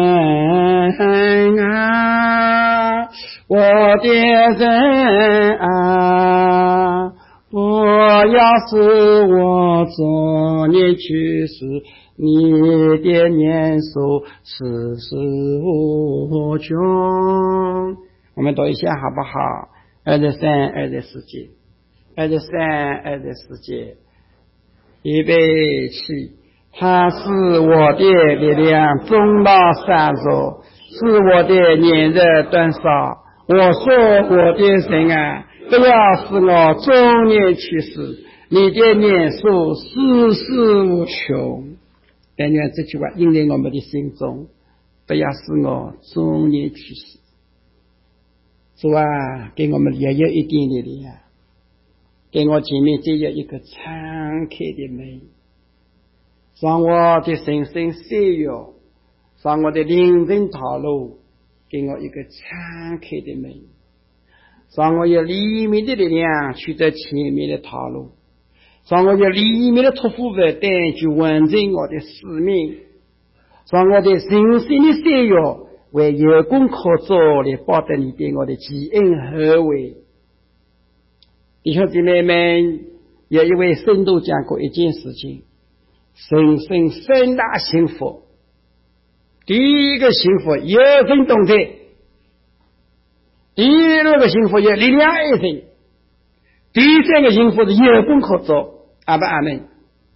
S3: 我的神不要使我中年去世，你的年数世事无穷。我们读一下好不好？23、24节，23、24节，预备起，他是我的力量，中到闪烁，是我的年日短少。我说我的神不要使我中年去世，你的年数世事无穷。但愿这句话印在我们的心中，不要使我中年去世。主给我们也有一点力量，给我前面只有一个敞开的门，让我的神圣需要，让我的灵魂道路给我一个敞开的门，让我有里面的力量去走前面的道路，让我有里面的托付负担去完成我的使命，让我的神圣的需要为有功可做来报答你对我的奇恩和为。弟兄姐妹们，有一位圣徒讲过一件事情，人生3大幸福。第一个幸福有分动态，第二个幸福有力量爱人，第三个幸福是有功可做。阿爸阿门。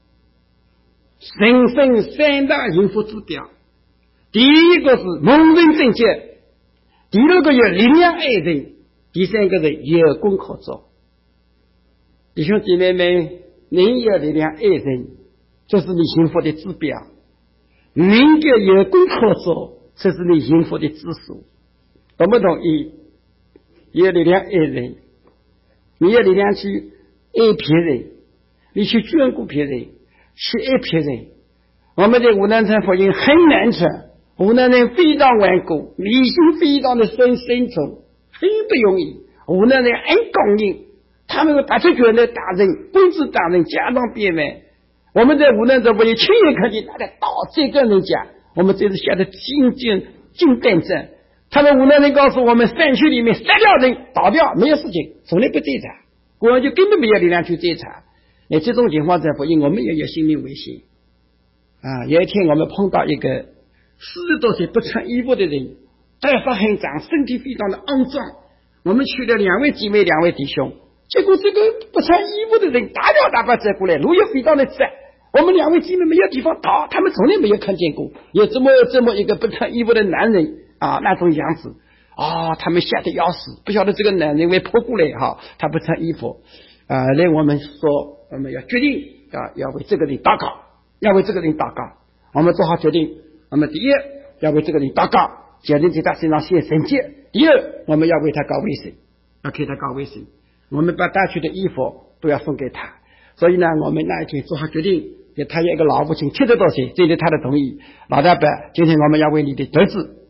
S3: 人生3大幸福指标，第一个是蒙人正觉，第二个有力量爱人，第三个是有功可做。弟兄姐妹们，您有力量爱人，这是你幸福的指标，您就有功可做，这是你幸福的指数。懂不同意？有力量爱人，你有力量去爱别人，你去眷顾别人，去爱别人。我们的湖南城福音很难传，湖南人非常顽固，理性非常的深重，很不容易。湖南人很刚硬，他们打出拳来打人，棍子打人，家长变卖。我们在湖南这不也亲眼看见拿着刀在跟人家，我们这次下的金蛋战。他们湖南人告诉我们，山区里面杀掉人倒掉没有事情，从来不追查，国安就根本没有力量去追查。这种情况在福音我们也有性命危险有一天我们碰到一个40多岁不穿衣服的人，头发很长，身体非常的肮脏。我们去了2位姐妹2位弟兄，结果这个不穿衣服的人大摇大摆走过来，路也非常的窄，我们2位姐妹没有地方逃，他们从来没有看见过有这么一个不穿衣服的男人那种样子他们吓得要死，不晓得这个男人会扑过来他不穿衣服来我们说我们要决定要为这个人祷告，要为这个人祷告。我们做好决定，我们第一要为这个人祷告，决定在他身上写神迹。第二，我们要为他搞卫生，要给他搞卫生，我们把带去的衣服都要送给他。所以呢，我们那一天做好决定，给他有一个老父亲70多岁，这是他的同意。老大伯，今天我们要为你的侄子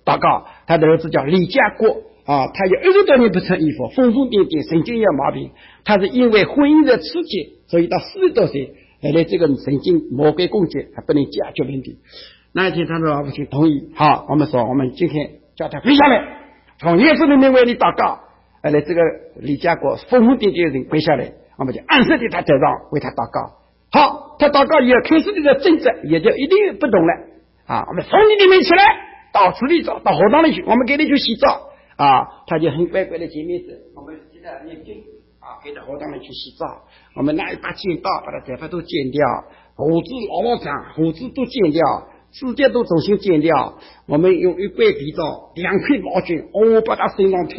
S3: 祷告。他的儿子叫李家国啊，他有20多年不穿衣服，疯疯癫癫，神经有毛病。他是因为婚姻的刺激，所以到40多岁来这个神经魔鬼攻击，还不能解决问题。那一天他的老父亲同意，好，我们说我们今天叫他跪下来，从耶稣的名为你祷告。来这个李家国疯疯癫癫的人跪下来，我们就按时的他走上为他祷告。好，他祷告以后开始这个争执也就一定不懂了啊！我们从你里面起来，到池里走，到河塘里去，我们给你去洗澡啊！他就很乖乖的前面走，我们记得念经啊，给到河塘里去洗澡。我们拿一把剪刀把他头发都剪掉，胡子老长，胡子都剪掉，指甲都重新剪掉。我们用一块肥皂，2块毛巾，把他身上推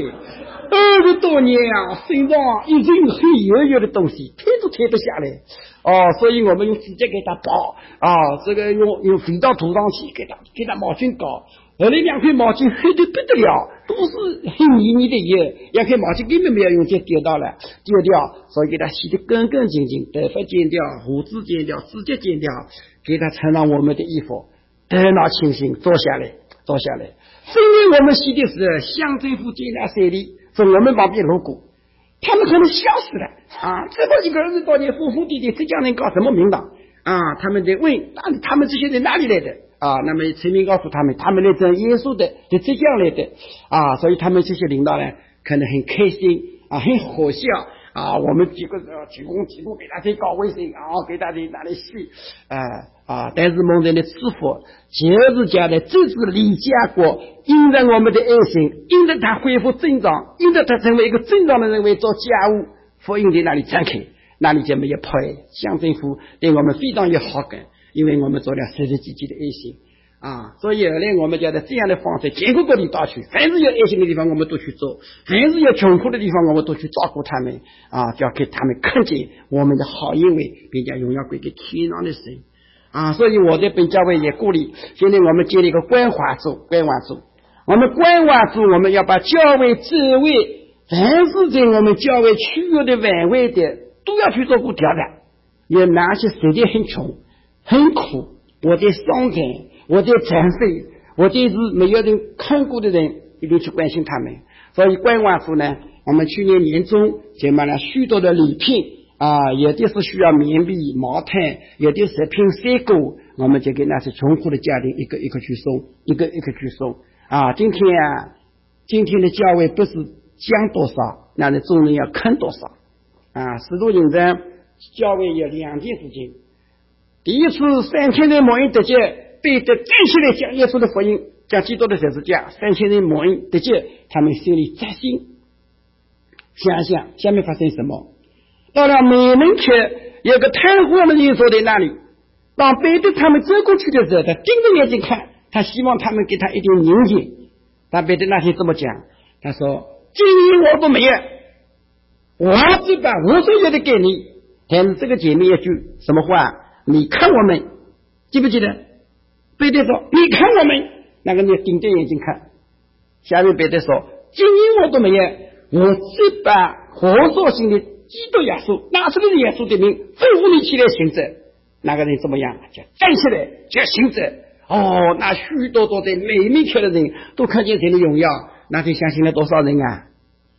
S3: ，20多年啊，身上一层黑油油的东西，推都推不下来。所以我们用指甲给他包啊，这个用肥皂涂上去，给他毛巾搞。后来2块毛巾黑的不得了，都是黑泥泥的油，2块毛巾根本没有用，就丢掉，所以给他洗得干干净净，头发剪掉，胡子剪掉，指甲剪掉，给他穿上我们的衣服，头脑清醒，坐下来。虽然我们洗的是乡政府进来水里，从我们旁边路过，他们可能笑死了啊！这么一个20多年疯疯癫癫，浙江人搞什么名堂啊？他们在问他们这些人哪里来的啊？那么陈明告诉他们来自耶稣的，在浙江来的啊！所以他们这些领导呢，可能很开心啊，很和谐啊！我们提供给他在搞卫生啊，给他在哪里洗但是蒙人的赐福就是讲的，这是李家国因着我们的爱心，因着他恢复正常，因着他成为一个正常的人为做家务，福音在那里展开，那里就没有破坏。乡政府对我们非常有好感，因为我们做了实实际际的爱心啊，所以后来我们觉得这样的方式全国各地到去，凡是有爱心的地方我们都去做，凡是有穷苦的地方我们都去照顾他们啊，就要给他们看见我们的好行为，并且荣耀归给天上的神啊。所以我在本教会也鼓励，现在我们建立一个关怀组，我们关怀组我们要把教会周围凡是在我们教会区域的范围的都要去做过调查，有哪些实在很穷很苦，我的伤感，我的残废，我的是没有人看过的人，一定去关心他们。所以关怀组呢，我们去年年中就买了许多的礼品啊，有的是需要棉被毛毯，有的食品水果，我们就给那些穷苦的家庭一个一个去送，一个一个去送啊。今天的教会不是讲多少，那你众人要看多少啊。使徒行传教会有2件事情，第一次3000人蒙恩得救，被得站起来讲耶稣的福音，讲基督的十字架，3000人蒙恩得救，他们心里扎心。想想下面发生什么？到了美门区，有个瘫痪的人坐在那里，当彼得他们走过去的时候，他盯着眼睛看，他希望他们给他一点宁静。但彼得那天这么讲，他说金银我都没有，我只把我所有的给你。但是这个姐妹一句什么话？你看我们，记不记得？彼得说你看我们，那个人盯着眼睛看。下面彼得说金银我都没有，我只把活着性的基督耶稣，拿出来的耶稣的名吩咐你起来行走。那个人怎么样？就站起来就行走。那许多在美门区的人都看见神的荣耀，那就相信了多少人啊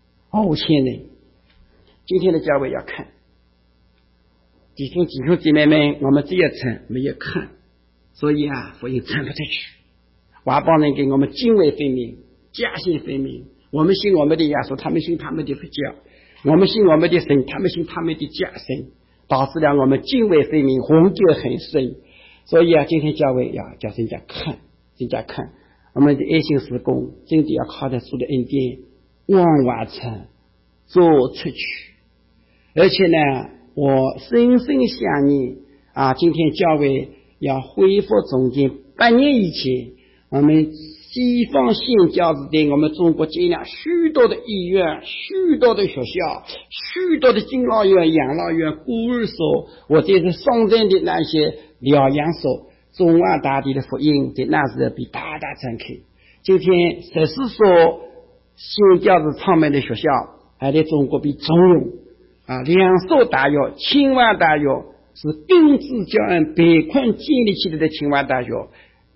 S3: ？5000人。今天的教会要看弟兄姐妹们，我们只有称没有看，所以福音传不出去。外邦人给我们泾渭分明，家信分明，我们信我们的耶稣，他们信他们的佛教，我们信我们的神，他们信他们的假神，导致了我们泾渭分明，混淆很深。所以今天教会要叫人家看我们的爱心事工，真的要靠着主的恩典往外传做出去。而且呢，我深深相信今天教会要恢复从前8年以前我们西方宣教时代，我们中国建了许多的医院，许多的学校，许多的敬老院、养老院、孤儿所，或者是松山的那些疗养所，中外大地的福音在那时候被大大展开。今天14所宣教士创办的学校还在中国被重用2所大学，清华大学是根治教案北昆建立起来的清华大学，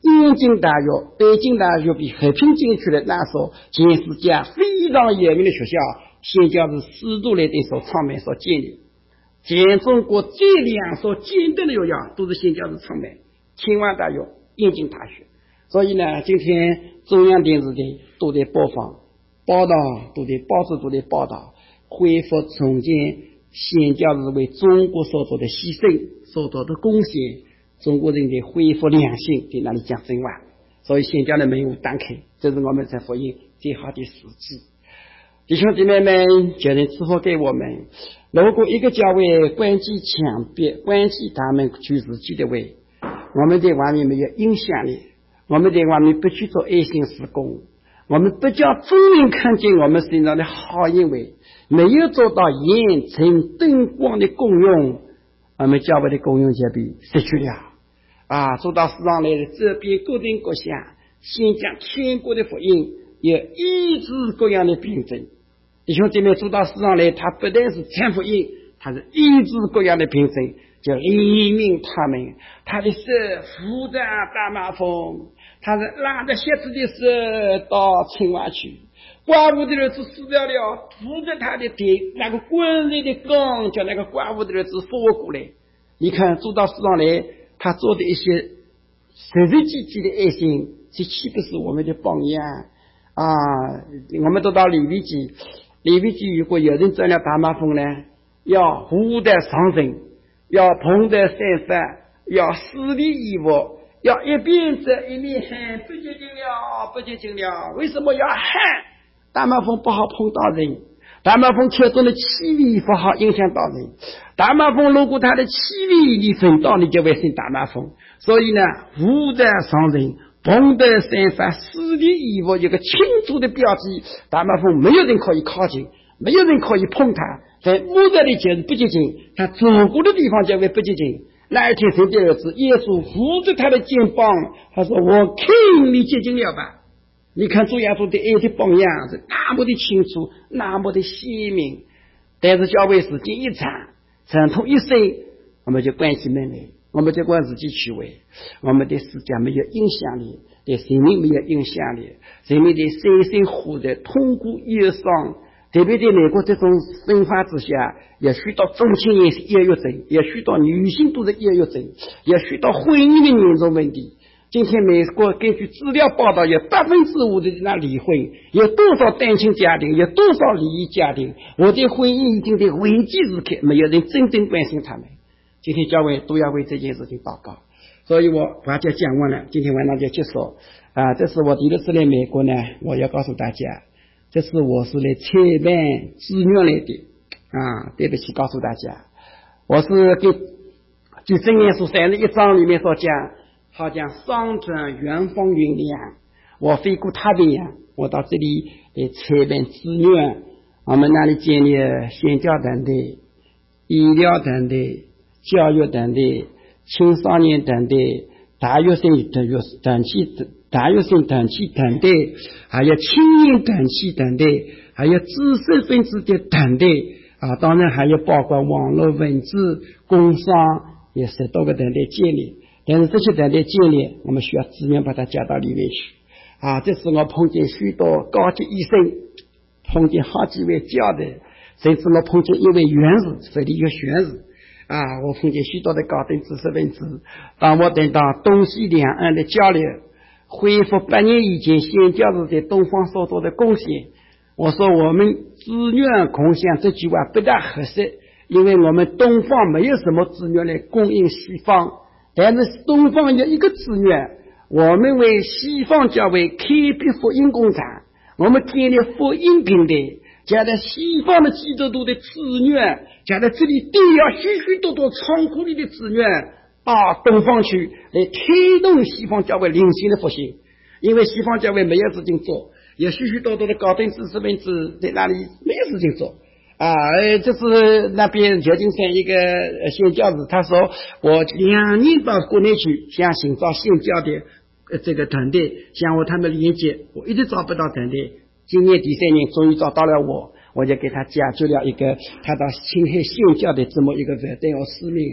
S3: 燕京大学、北京大学比和平进去的那所全世界非常有名的学校，现在是师徒来的所创办所建立。全中国这两所尖端的学校都是现在是创办，清华大学、燕京大学。所以呢，今天中央电视台都在播放报道，都在报纸都在报道，恢复重建现在是为中国所做的牺牲、所做的贡献，中国人的恢复良心在那里讲真话。所以现在的门户打开，这是我们在福音最好的时机。弟兄姊妹们，求人赐福给我们。如果一个教会关起墙壁，关起他们去自己的位，我们在外面没有影响力，我们在外面不去做爱心事工，我们不叫众人看见我们身上的好行为，没有做到盐城灯光的功用，我们教会的功用就被失去了。走到世上来的这边各地各乡，先讲天国的福音，有医治各样的病症。弟兄姐妹，走到世上来，他不但是传福音，他是医治各样的病症，就怜悯他们。他的手扶着大麻风，他是拉着鞋子的手到青蛙去。寡妇的儿子死掉了，扶着他的腿，那个滚热的缸叫那个寡妇的儿子复活过来。你看，走到世上来，他做的一些实实际际的爱心，这岂不是我们的榜样我们都到利未记，利未记如果有人中了大麻风呢，要扶得上身，要捧得山上，要死里衣服，要一边走一边喊不洁净了，不洁净了。为什么要喊？大麻风不好碰到人，大麻风切中的气味不好影响到人，大麻风如果它的气味你闻到，你就会生大麻风。所以呢，扶得上身，捧得山上，死里衣服有个清楚的标记，大麻风没有人可以靠近，没有人可以碰它，在目的里就是不洁净，他走过的地方就会不洁净。那一天神的儿子耶稣扶着他的肩膀，他说我看你洁净了吧。你看主耶稣的爱的榜样是那么的清楚，那么的鲜明。但是教会时间一长，长途一生，我们就关起门来，我们就管自己去为，我们对世界没有影响力，对生命没有影响力，人们的深深活在痛苦忧伤。特别在美国这种文化之下，也许到中青年是抑郁症，也许到女性都是抑郁症，也许到婚姻的严重问题。今天美国根据资料报道，有5%的那离婚，有多少单亲家庭，有多少离异家庭，我的婚姻已经在危机时刻，没有人真正关心他们。今天教会都要为这件事情祷告，所以我把这讲完了，今天晚上就结束。这是我第一次来美国呢，我要告诉大家，这是我是来采办志愿来的对不起，告诉大家，我是给就箴言书31章里面所讲，好像上转远方云亮，我飞过太平洋，我到这里来采办志愿。我们那里建立宣教团队、医疗团队、教育团队、青少年团队、大学生团体团队，还有青年团体团队，还有知识分子的团队当然还有包括网络文字、工商，有10多个团队建立。但是这些团队建立，我们需要资源把它加到里面去这是我碰见许多高级医生，碰见好几位教的，甚至我碰见一位院士，这里有学士我碰见许多的高等知识分子。当我等到东西两岸的交流，恢复8年以前宣教士在东方所做的贡献，我说我们资源共享这句话不大合适，因为我们东方没有什么资源来供应西方，但是东方有一个资源，我们为西方教会开辟福音工厂，我们建立福音平台，将来西方的基督徒的资源，将来这里都要许许多多仓库里的资源到东方去，来推动西方教会领性的复兴。因为西方教会没有事情做，有许许多多的高等知识分子在那里没有事情做这是那边旧金山一个宣教士，他说我2年到国内去想寻找宣教的这个团队，想和他们连接，我一直找不到团队。今年第3年终于找到了我就给他解决了一个他到青海宣教的这么一个责任和使命。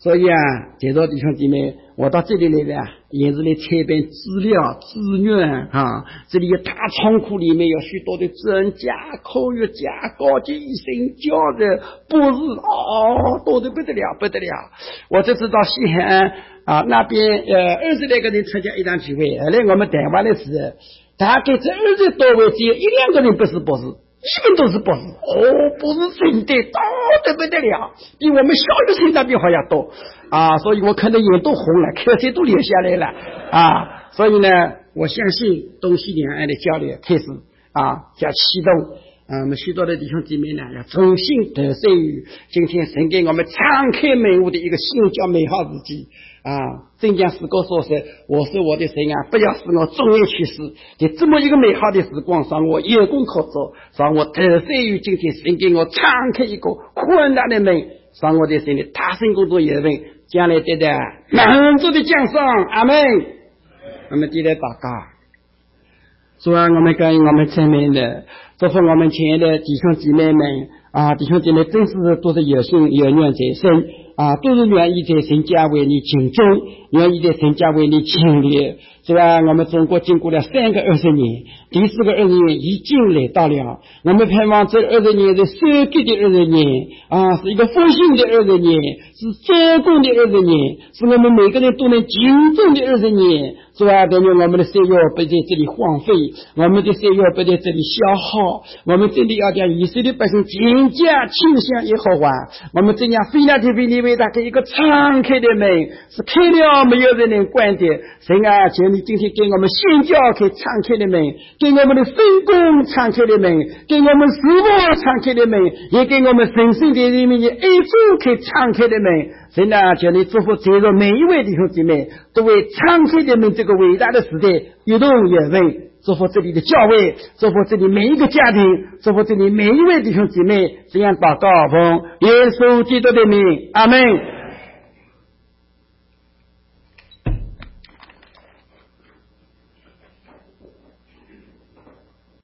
S3: 所以啊，在座弟兄姐妹，我到这里来了，也是来采编资料、资源啊。这里有大仓库，里面有许多的专家、科学家、高级医生、教授、博士，多得不得了，不得了。我这次到西安啊那边，20来个人参加一场聚会，后来我们谈完的时候，大概这20多位只有1-2个人不是博士。基本都是博士，博士生的多得不得了，比我们小学生的比还要多啊！所以我看到眼都红了，口水都流下来了啊！所以呢，我相信东西两岸的交流开始要启动我们许多的弟兄姐妹呢，要重新得胜于今天神给我们敞开门户的一个新叫美好时机正讲诗歌说是我是我的神不要使我终夜去世，在这么一个美好的时光，让我有功可做，让我得胜于今天神给我敞开一个宽大的门，让我的神的大圣工作有份，将来得到满足的奖赏。阿们。我们记得祷告，主啊，我们感恩我们赞美的，祝福我们亲爱的弟兄姐妹们弟兄姐妹真是都是有心有愿在身都是愿意在神家为你尽忠，愿意在神家为你尽力，是吧？我们中国经过了3个20年，第4个20年已经来到了，我们盼望这20年是收割的20年是一个复兴的20年，是做工的20年，是我们每个人都能尽忠的20年，是吧？等于我们的岁月不在这里荒废，我们的岁月不在这里消耗，我们真的要将以色列百姓尽加倾向耶和华，我们这样非常的为你为大家一个敞开的门，是开了没有人能关的。神啊，求你今天给我们宣教开敞开的门，给我们的分工敞开的门，给我们事务敞开的门，也给我们神圣的人民的爱主开敞开的门。神啊，求你祝福在座每一位弟兄姐妹，都为敞开的门这个伟大的时代有动有份。祝福这里的教会，祝福这里每一个家庭，祝福这里每一位弟兄姐妹，这样祷告奉耶稣基督的名，阿们。